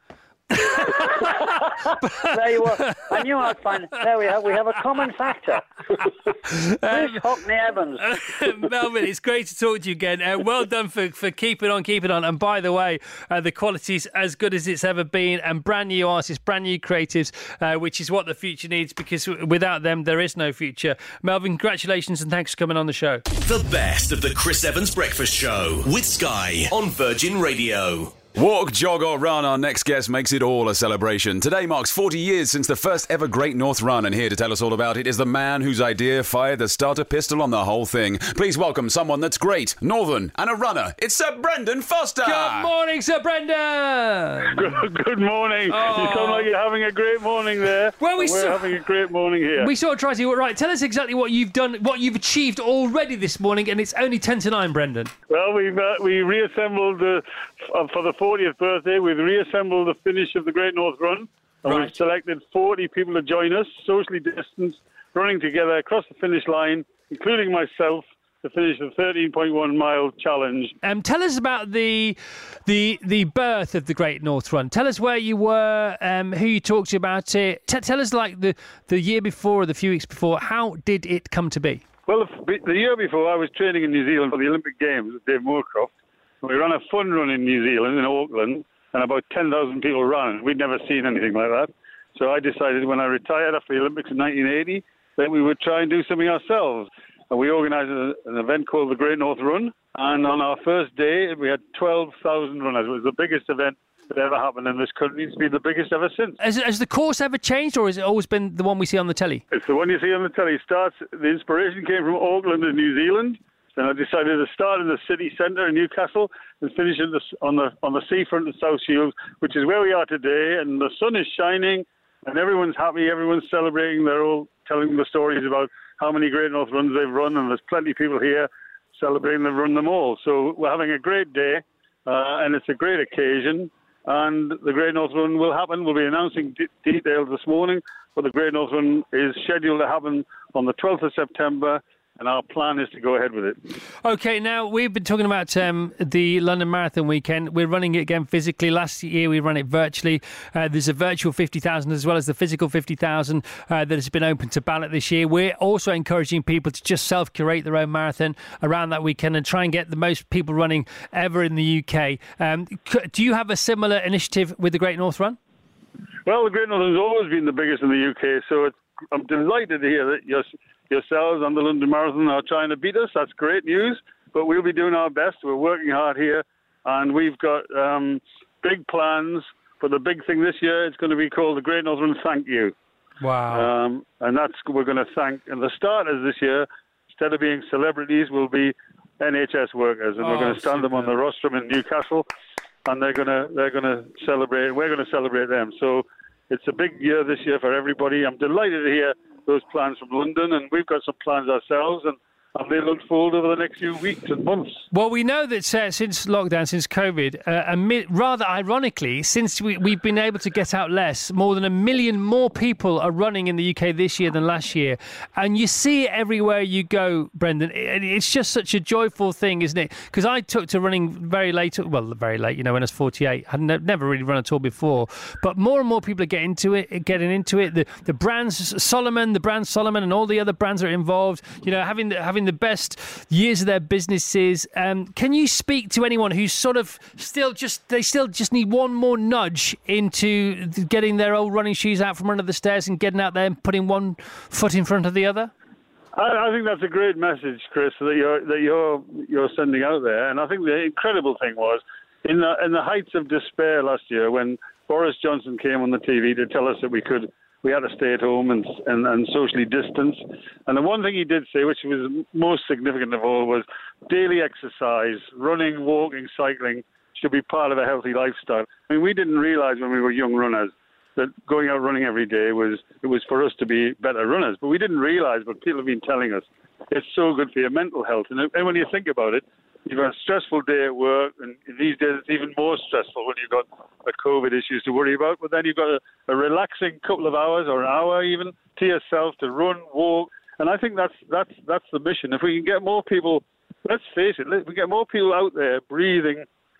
There you are. I knew I'd find. There we are. We have a common factor. Chris Hockney Evans. Melvin, it's great to talk to you again. Uh, well done for, for keeping on, keeping on. And by the way, uh, the quality's as good as it's ever been. And brand new artists, brand new creatives, uh, which is what the future needs, because without them, there is no future. Melvin, congratulations and thanks for coming on the show. The best of the Chris Evans Breakfast Show with Sky on Virgin Radio. Walk, jog or run, our next guest makes it all a celebration. Today marks forty years since the first ever Great North Run, and here to tell us all about it is the man whose idea fired the starter pistol on the whole thing. Please welcome someone that's great, northern and a runner. It's Sir Brendan Foster. Good morning, Sir Brendan. Good, good morning. Oh. You sound like you're having a great morning there. Well, we We're saw- having a great morning here. We sort of tried to, right, tell us exactly what you've done, what you've achieved already this morning, and it's only ten to nine, Brendan. Well, we've uh, we reassembled uh, f- for the fortieth birthday. We've reassembled the finish of the Great North Run, and Right. we've selected forty people to join us, socially distanced, running together across the finish line, including myself, to finish the thirteen point one mile challenge. Um, tell us about the the the birth of the Great North Run. Tell us where you were, um, who you talked to about it. T- tell us, like, the, the year before or the few weeks before, how did it come to be? Well, the, the year before, I was training in New Zealand for the Olympic Games with Dave Moorcroft. We ran a fun run in New Zealand, in Auckland, and about ten thousand people ran. We'd never seen anything like that. So I decided when I retired after the Olympics in nineteen eighty that we would try and do something ourselves. And we organised a, an event called the Great North Run. And on our first day, we had twelve thousand runners. It was the biggest event that ever happened in this country. It's been the biggest ever since. Has, has the course ever changed, or has it always been the one we see on the telly? It's the one you see on the telly. It starts, the inspiration came from Auckland and New Zealand. Then I decided to start in the city centre in Newcastle and finish in the, on the on the seafront in South Shields, which is where we are today. And the sun is shining, and everyone's happy. Everyone's celebrating. They're all telling the stories about how many Great North Runs they've run, and there's plenty of people here celebrating they've run them all. So we're having a great day, uh, and it's a great occasion. And the Great North Run will happen. We'll be announcing d- details this morning, but the Great North Run is scheduled to happen on the twelfth of September. And our plan is to go ahead with it. Okay, now we've been talking about um, the London Marathon weekend. We're running it again physically. Last year we ran it virtually. Uh, there's a virtual fifty thousand as well as the physical fifty thousand uh, that has been open to ballot this year. We're also encouraging people to just self-curate their own marathon around that weekend and try and get the most people running ever in the U K. Um, do you have a similar initiative with the Great North Run? Well, the Great North Run has always been the biggest in the U K, so it's, I'm delighted to hear that you're yourselves and the London Marathon are trying to beat us. That's great news, but we'll be doing our best. We're working hard here, and we've got um, big plans. But the big thing this year, it's going to be called the Great North Run Thank You. Wow. Um, and that's, we're going to thank, and the starters this year, instead of being celebrities, will be N H S workers, and Oh, we're going to stand super. them on the rostrum in Newcastle, and they're going to they're going to celebrate. We're going to celebrate them. So it's a big year this year for everybody. I'm delighted to hear those plans from London, and we've got some plans ourselves, and, and they'll unfold over the next few weeks and months. Well, we know that uh, since lockdown, since COVID, uh, a mi- rather ironically, since we, we've been able to get out less, more than a million more people are running in the U K this year than last year. And you see it everywhere you go, Brendan. It, it's just such a joyful thing, isn't it? Because I took to running very late, well, very late, you know, when I was forty-eight. I'd ne- never really run at all before. But more and more people are getting into it, getting into it. The, the brands, Solomon, the brand Solomon and all the other brands are involved, you know, having the, having the best years of their businesses. Um, can you speak to anyone who's sort of still just, they still just need one more nudge into getting their old running shoes out from under the stairs and getting out there and putting one foot in front of the other? I, I think that's a great message, Chris, that you're that you're you're sending out there. And I think the incredible thing was in the in the heights of despair last year, when Boris Johnson came on the T V to tell us that we could we had to stay at home and, and and socially distance. And the one thing he did say, which was most significant of all, was daily exercise, running, walking, cycling should be part of a healthy lifestyle. I mean, we didn't realise when we were young runners that going out running every day was it was for us to be better runners. But we didn't realise, but people have been telling us, it's so good for your mental health. And, and when you think about it, you've got a stressful day at work, and these days it's even more stressful when you've got a COVID issues to worry about. But then you've got a, a relaxing couple of hours or an hour even to yourself to run, walk. And I think that's that's that's the mission. If we can get more people, let's face it, if we get more people out there breathing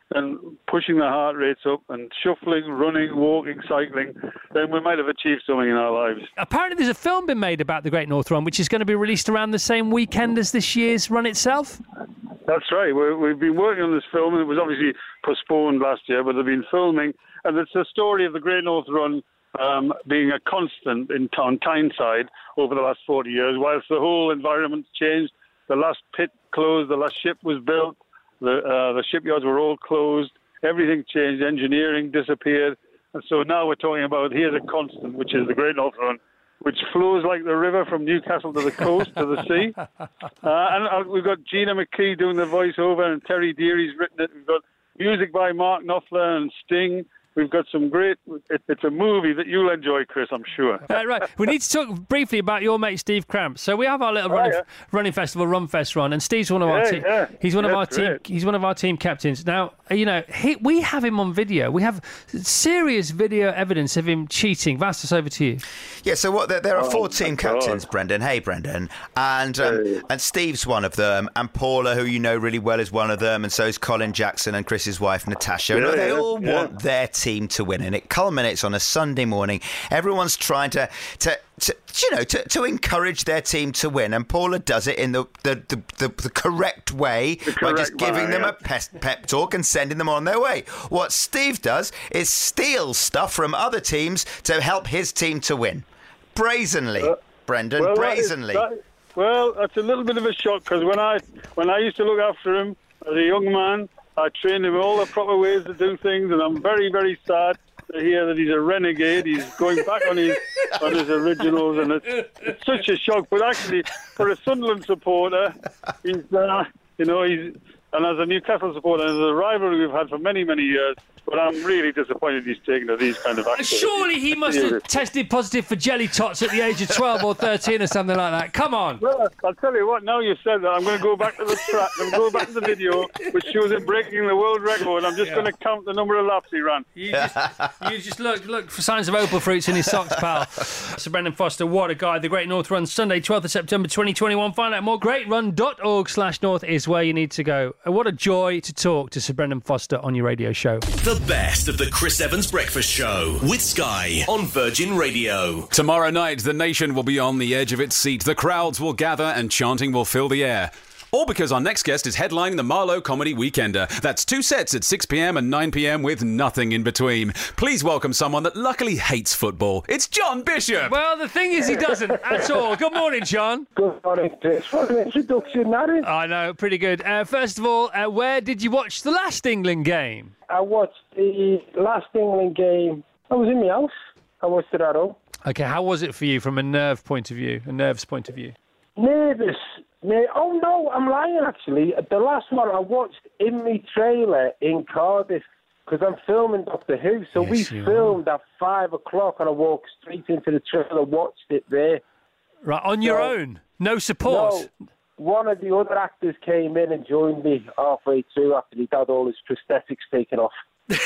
and pushing the heart rates up and shuffling, running, walking, cycling, then we might have achieved something in our lives. Apparently there's a film been made about the Great North Run, which is going to be released around the same weekend as this year's run itself. That's right. We're, we've been working on this film, and it was obviously postponed last year, but they've been filming, and it's a story of the Great North Run um, being a constant in town Tyneside over the last forty years, whilst the whole environment's changed. The last pit closed, the last ship was built, the, uh, the shipyards were all closed, everything changed, engineering disappeared, and so now we're talking about here's a constant, which is the Great North Run, which flows like the river from Newcastle to the coast, to the sea. Uh, and uh, we've got Gina McKee doing the voiceover, and Terry Deary's written it. We've got music by Mark Knopfler and Sting. We've got some great... It, it's a movie that you'll enjoy, Chris, I'm sure. Uh, right. We need to talk briefly about your mate, Steve Cramp. So we have our little oh, running, yeah. running festival, Runfest run, and Steve's one of our yeah, team. Yeah. He's one of That's our team. great. He's one of our team captains. Now, you know, he, we have him on video. We have serious video evidence of him cheating. Vastus, over to you. Yeah. So what? There, there are Oh, four team my captains, God. Brendan. Hey, Brendan, and um, Hey. and Steve's one of them, and Paula, who you know really well, is one of them, and so is Colin Jackson and Chris's wife Natasha. Yeah, and they yeah, all yeah. want their team to win, and it culminates on a Sunday morning. Everyone's trying to to. To, you know, to, to encourage their team to win, and Paula does it in the the, the, the, the correct way The by just correct giving way, them yeah. a pep, pep talk and sending them on their way. What Steve does is steal stuff from other teams to help his team to win, brazenly, Uh, Brendan, Well, that is- brazenly. that- well, that's a little bit of a shock, because when I, when I used to look after him as a young man, I trained him in all the proper ways to do things, and I'm very, very sad to hear that he's a renegade. He's going back on his on his originals, and it's, it's such a shock. But actually, for a Sunderland supporter, he's uh, you know he's and as a Newcastle supporter, and as a rivalry we've had for many, many years. But I'm really disappointed he's taken to these kind of activities. Surely he must have tested positive for jelly tots at the age of twelve or thirteen or something like that. Come on. Well, I'll tell you what, now you've said that, I'm going to go back to the track and go back to the video, which shows him breaking the world record. I'm just Yeah. going to count the number of laps he ran. You just, you just look look for signs of opal fruits in his socks, pal. Sir Brendan Foster, what a guy. The Great North Run, Sunday, twelfth of September twenty twenty-one. Find out more. greatrun.org slash north is where you need to go. And what a joy to talk to Sir Brendan Foster on your radio show. The best of the Chris Evans Breakfast Show with Sky on Virgin Radio. Tomorrow night, the nation will be on the edge of its seat. The crowds will gather and chanting will fill the air. All because our next guest is headlining the Marlow Comedy Weekender. That's two sets at six p.m. and nine p.m. with nothing in between. Please welcome someone that luckily hates football. It's John Bishop. Well, the thing is, he doesn't at all. Good morning, John. Good morning, Chris. What an introduction that is. I know, pretty good. Uh, first of all, uh, where did you watch the last England game? I watched the last England game. I was in my house. I watched it at home. Okay, how was it for you from a nerve point of view, a nerves point of view? Nervous. Ne- Oh, no, I'm lying, actually. The last one I watched in my trailer in Cardiff, because I'm filming Doctor Who. So Yes, we you filmed at five o'clock, and I walked straight into the trailer, watched it there. Right, on your No. own? No support? No, one of the other actors came in and joined me halfway through after he'd had all his prosthetics taken off.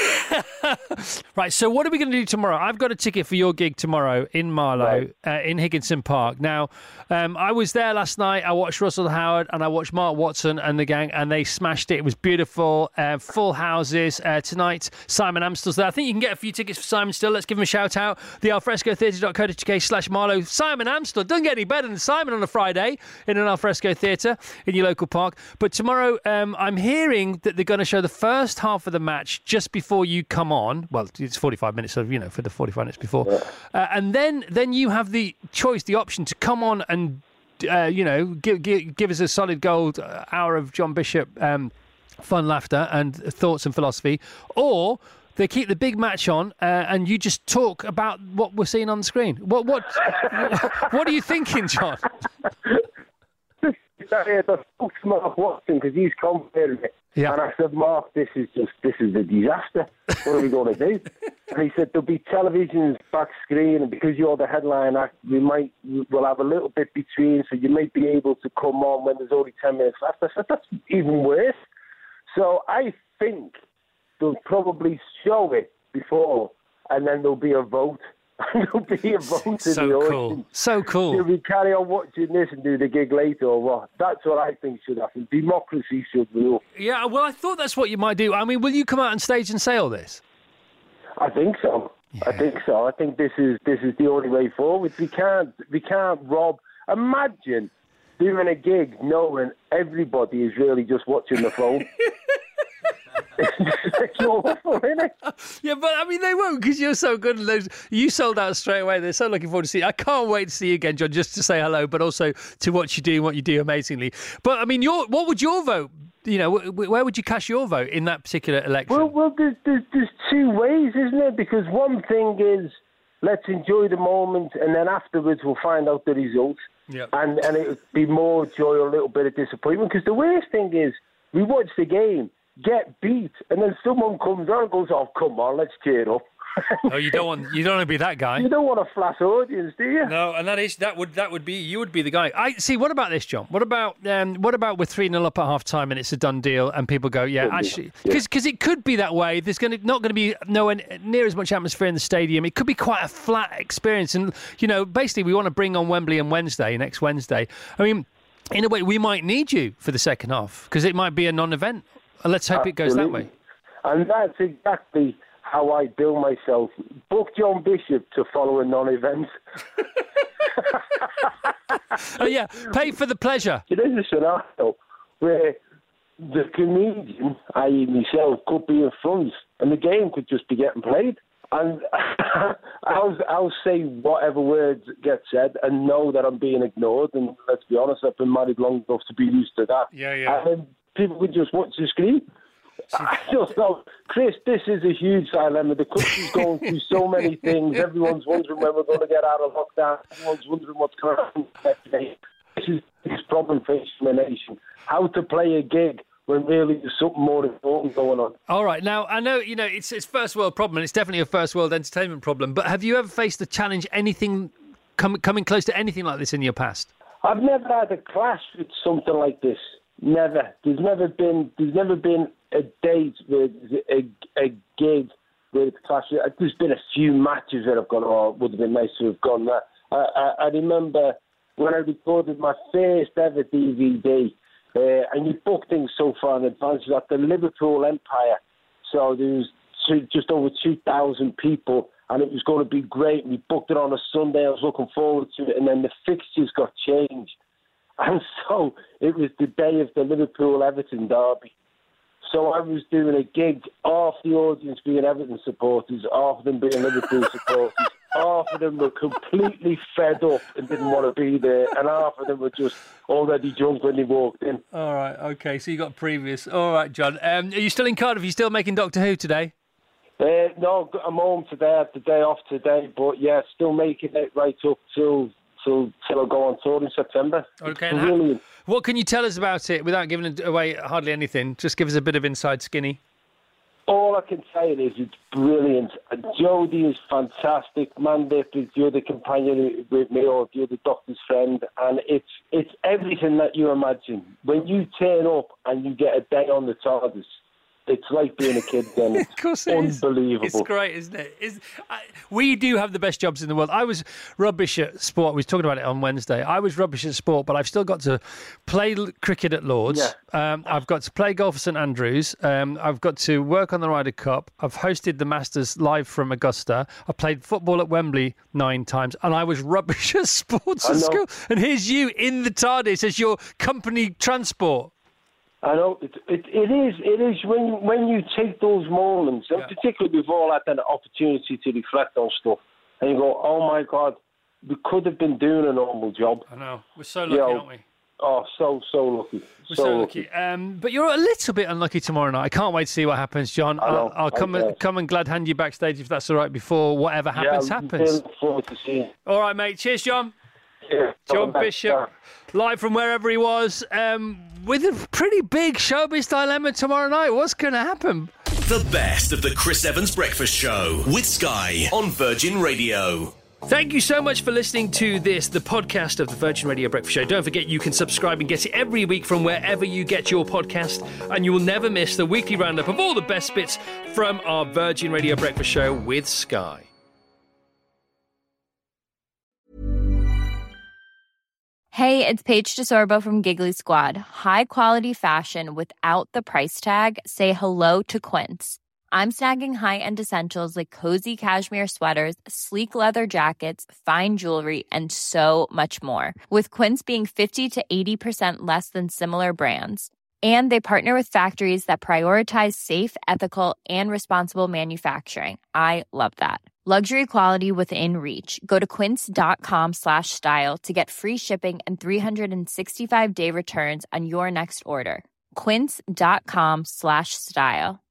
Right, so what are we going to do tomorrow? I've got a ticket for your gig tomorrow in Marlow, uh, in Higginson Park. Now, um, I was there last night. I watched Russell Howard and I watched Mark Watson and the gang, and they smashed it. It was beautiful, uh, full houses. Uh, tonight, Simon Amstell's there. I think you can get a few tickets for Simon still. Let's give him a shout out. The alfresco theatre dot co dot uk slash Marlow. Simon Amstel. Doesn't get any better than Simon on a Friday in an alfresco theatre in your local park. But tomorrow, um, I'm hearing that they're going to show the first half of the match just before you come on. Well, it's forty-five minutes, so, you know, for the forty-five minutes before. Uh, and then then you have the choice, the option to come on and, uh, you know, give, give, give us a solid gold hour of John Bishop um, fun, laughter and thoughts and philosophy. Or they keep the big match on uh, and you just talk about what we're seeing on the screen. What, what, what are you thinking, John? I spoke to Mark Watson because he's commentating it. Yeah. And I said, Mark, this is just, this is a disaster. What are we going to do? And he said, there'll be televisions back screen, and because you're the headline act, we might, we'll have a little bit between, so you might be able to come on when there's only ten minutes left. I said, that's even worse. So I think they'll probably show it before, and then there'll be a vote and there'll be a vote in So the audience. cool. So cool. Should we carry on watching this and do the gig later or what? That's what I think should happen. Democracy should rule. Yeah, well, I thought that's what you might do. I mean, will you come out on stage and say all this? I think so. I think so. I think this is this is the only way forward. We can't we can't rob. Imagine doing a gig knowing everybody is really just watching the phone. It's awful, isn't it? Yeah, but I mean, they won't because you're so good. And those, you sold out straight away. They're so looking forward to see you. I can't wait to see you again, John, just to say hello, but also to watch you do and what you do amazingly. But I mean, your what would your vote? You know, where would you cast your vote in that particular election? Well, well, there's, there's, there's two ways, isn't it? Because one thing is, let's enjoy the moment, and then afterwards we'll find out the result. Yep. And and it'll be more joy or a little bit of disappointment. Because the worst thing is, we watch the game, get beat, and then someone comes on and goes, "Oh, come on, let's cheer up." Oh, you don't want you don't want to be that guy. You don't want a flat audience, do you? No, and that is that would that would be you would be the guy. I see. What about this, John? What about um, what about we're three nil up at half time and it's a done deal and people go, yeah, actually, because because it could be that way. There's going to not going to be nowhere near as much atmosphere in the stadium. It could be quite a flat experience, and you know, basically, we want to bring on Wembley on Wednesday, next Wednesday. I mean, in a way, we might need you for the second half because it might be a non-event. Let's hope Absolutely. it goes that way. And that's exactly how I bill myself. Book John Bishop to follow a non-event. Oh yeah, pay for the pleasure. It is a scenario where the comedian, that is myself, could be in front and the game could just be getting played. And I'll, I'll say whatever words get said and know that I'm being ignored. And let's be honest, I've been married long enough to be used to that. Yeah, yeah. And then people could just watch the screen. I just know, Chris, this is a huge dilemma. The country's going through so many things. Everyone's wondering when we're going to get out of lockdown. Everyone's wondering what's going to happen next day. This is this problem facing the nation. How to play a gig when really there's something more important going on. All right. Now, I know, you know, it's it's first world problem, and it's definitely a first world entertainment problem, but have you ever faced a challenge, anything, com- coming close to anything like this in your past? I've never had a clash with something like this. Never. There's never been, there's never been a date with a, a gig with a clash. There's been a few matches that have gone, oh, it would have been nice to have gone there. I, I, I remember when I recorded my first ever D V D, Uh, and you book things so far in advance. You got the Liverpool Empire, so there was two, just over two thousand people, and it was going to be great. We booked it on a Sunday. I was looking forward to it, and then the fixtures got changed, and so it was the day of the Liverpool-Everton derby. So I was doing a gig, half the audience being Everton supporters, half of them being Liverpool supporters. Half of them were completely fed up and didn't want to be there, and half of them were just already drunk when they walked in. All right, okay, so you got previous. All right, John. Um, are you still in Cardiff? Are you still making Doctor Who today? Uh, no, I'm home today. I had the day off today, but yeah, still making it right up till till till I go on tour in September. Okay, It's and how- brilliant. what can you tell us about it without giving away hardly anything? Just give us a bit of inside skinny. All I can say is it's brilliant. And Jodie is fantastic. Mandip is the other companion with me, or the other doctor's friend, and it's it's everything that you imagine. When you turn up and you get a day on the TARDIS, it's like being a kid then. It's Of course it is. unbelievable. It's great, isn't it? It's, I, we do have the best jobs in the world. I was rubbish at sport. We was talking about it on Wednesday. I was rubbish at sport, but I've still got to play l- cricket at Lords. Um, I've got to play golf at St Andrews. Um, I've got to work on the Ryder Cup. I've hosted the Masters live from Augusta. I played football at Wembley nine times, and I was rubbish at sports I at know. school. And here's you in the TARDIS as your company transport. I know it, it. It is. It is when when you take those moments, and particularly we've all had that opportunity to reflect on stuff, and you go, "Oh my God, we could have been doing a normal job." I know. We're so You lucky, know, aren't we? Oh, so so lucky. We're so, lucky. Um, but you're a little bit unlucky tomorrow night. I can't wait to see what happens, John. I know, I'll, I'll come I and, guess. come and glad hand you backstage if that's all right before whatever happens, yeah, happens. Look forward to seeing you. All right, mate. Cheers, John. Yeah, John bye. Bishop, live from wherever he was, um, with a pretty big showbiz dilemma tomorrow night. What's going to happen? The best of the Chris Evans Breakfast Show with Sky on Virgin Radio. Thank you so much for listening to this, the podcast of the Virgin Radio Breakfast Show. Don't forget you can subscribe and get it every week from wherever you get your podcast, and you will never miss the weekly roundup of all the best bits from our Virgin Radio Breakfast Show with Sky. Hey, it's Paige DeSorbo from Giggly Squad. High quality fashion without the price tag. Say hello to Quince. I'm snagging high-end essentials like cozy cashmere sweaters, sleek leather jackets, fine jewelry, and so much more. With Quince being fifty to eighty percent less than similar brands. And they partner with factories that prioritize safe, ethical, and responsible manufacturing. I love that. Luxury quality within reach. Go to quince.com slash style to get free shipping and three sixty-five day returns on your next order. Quince.com slash style.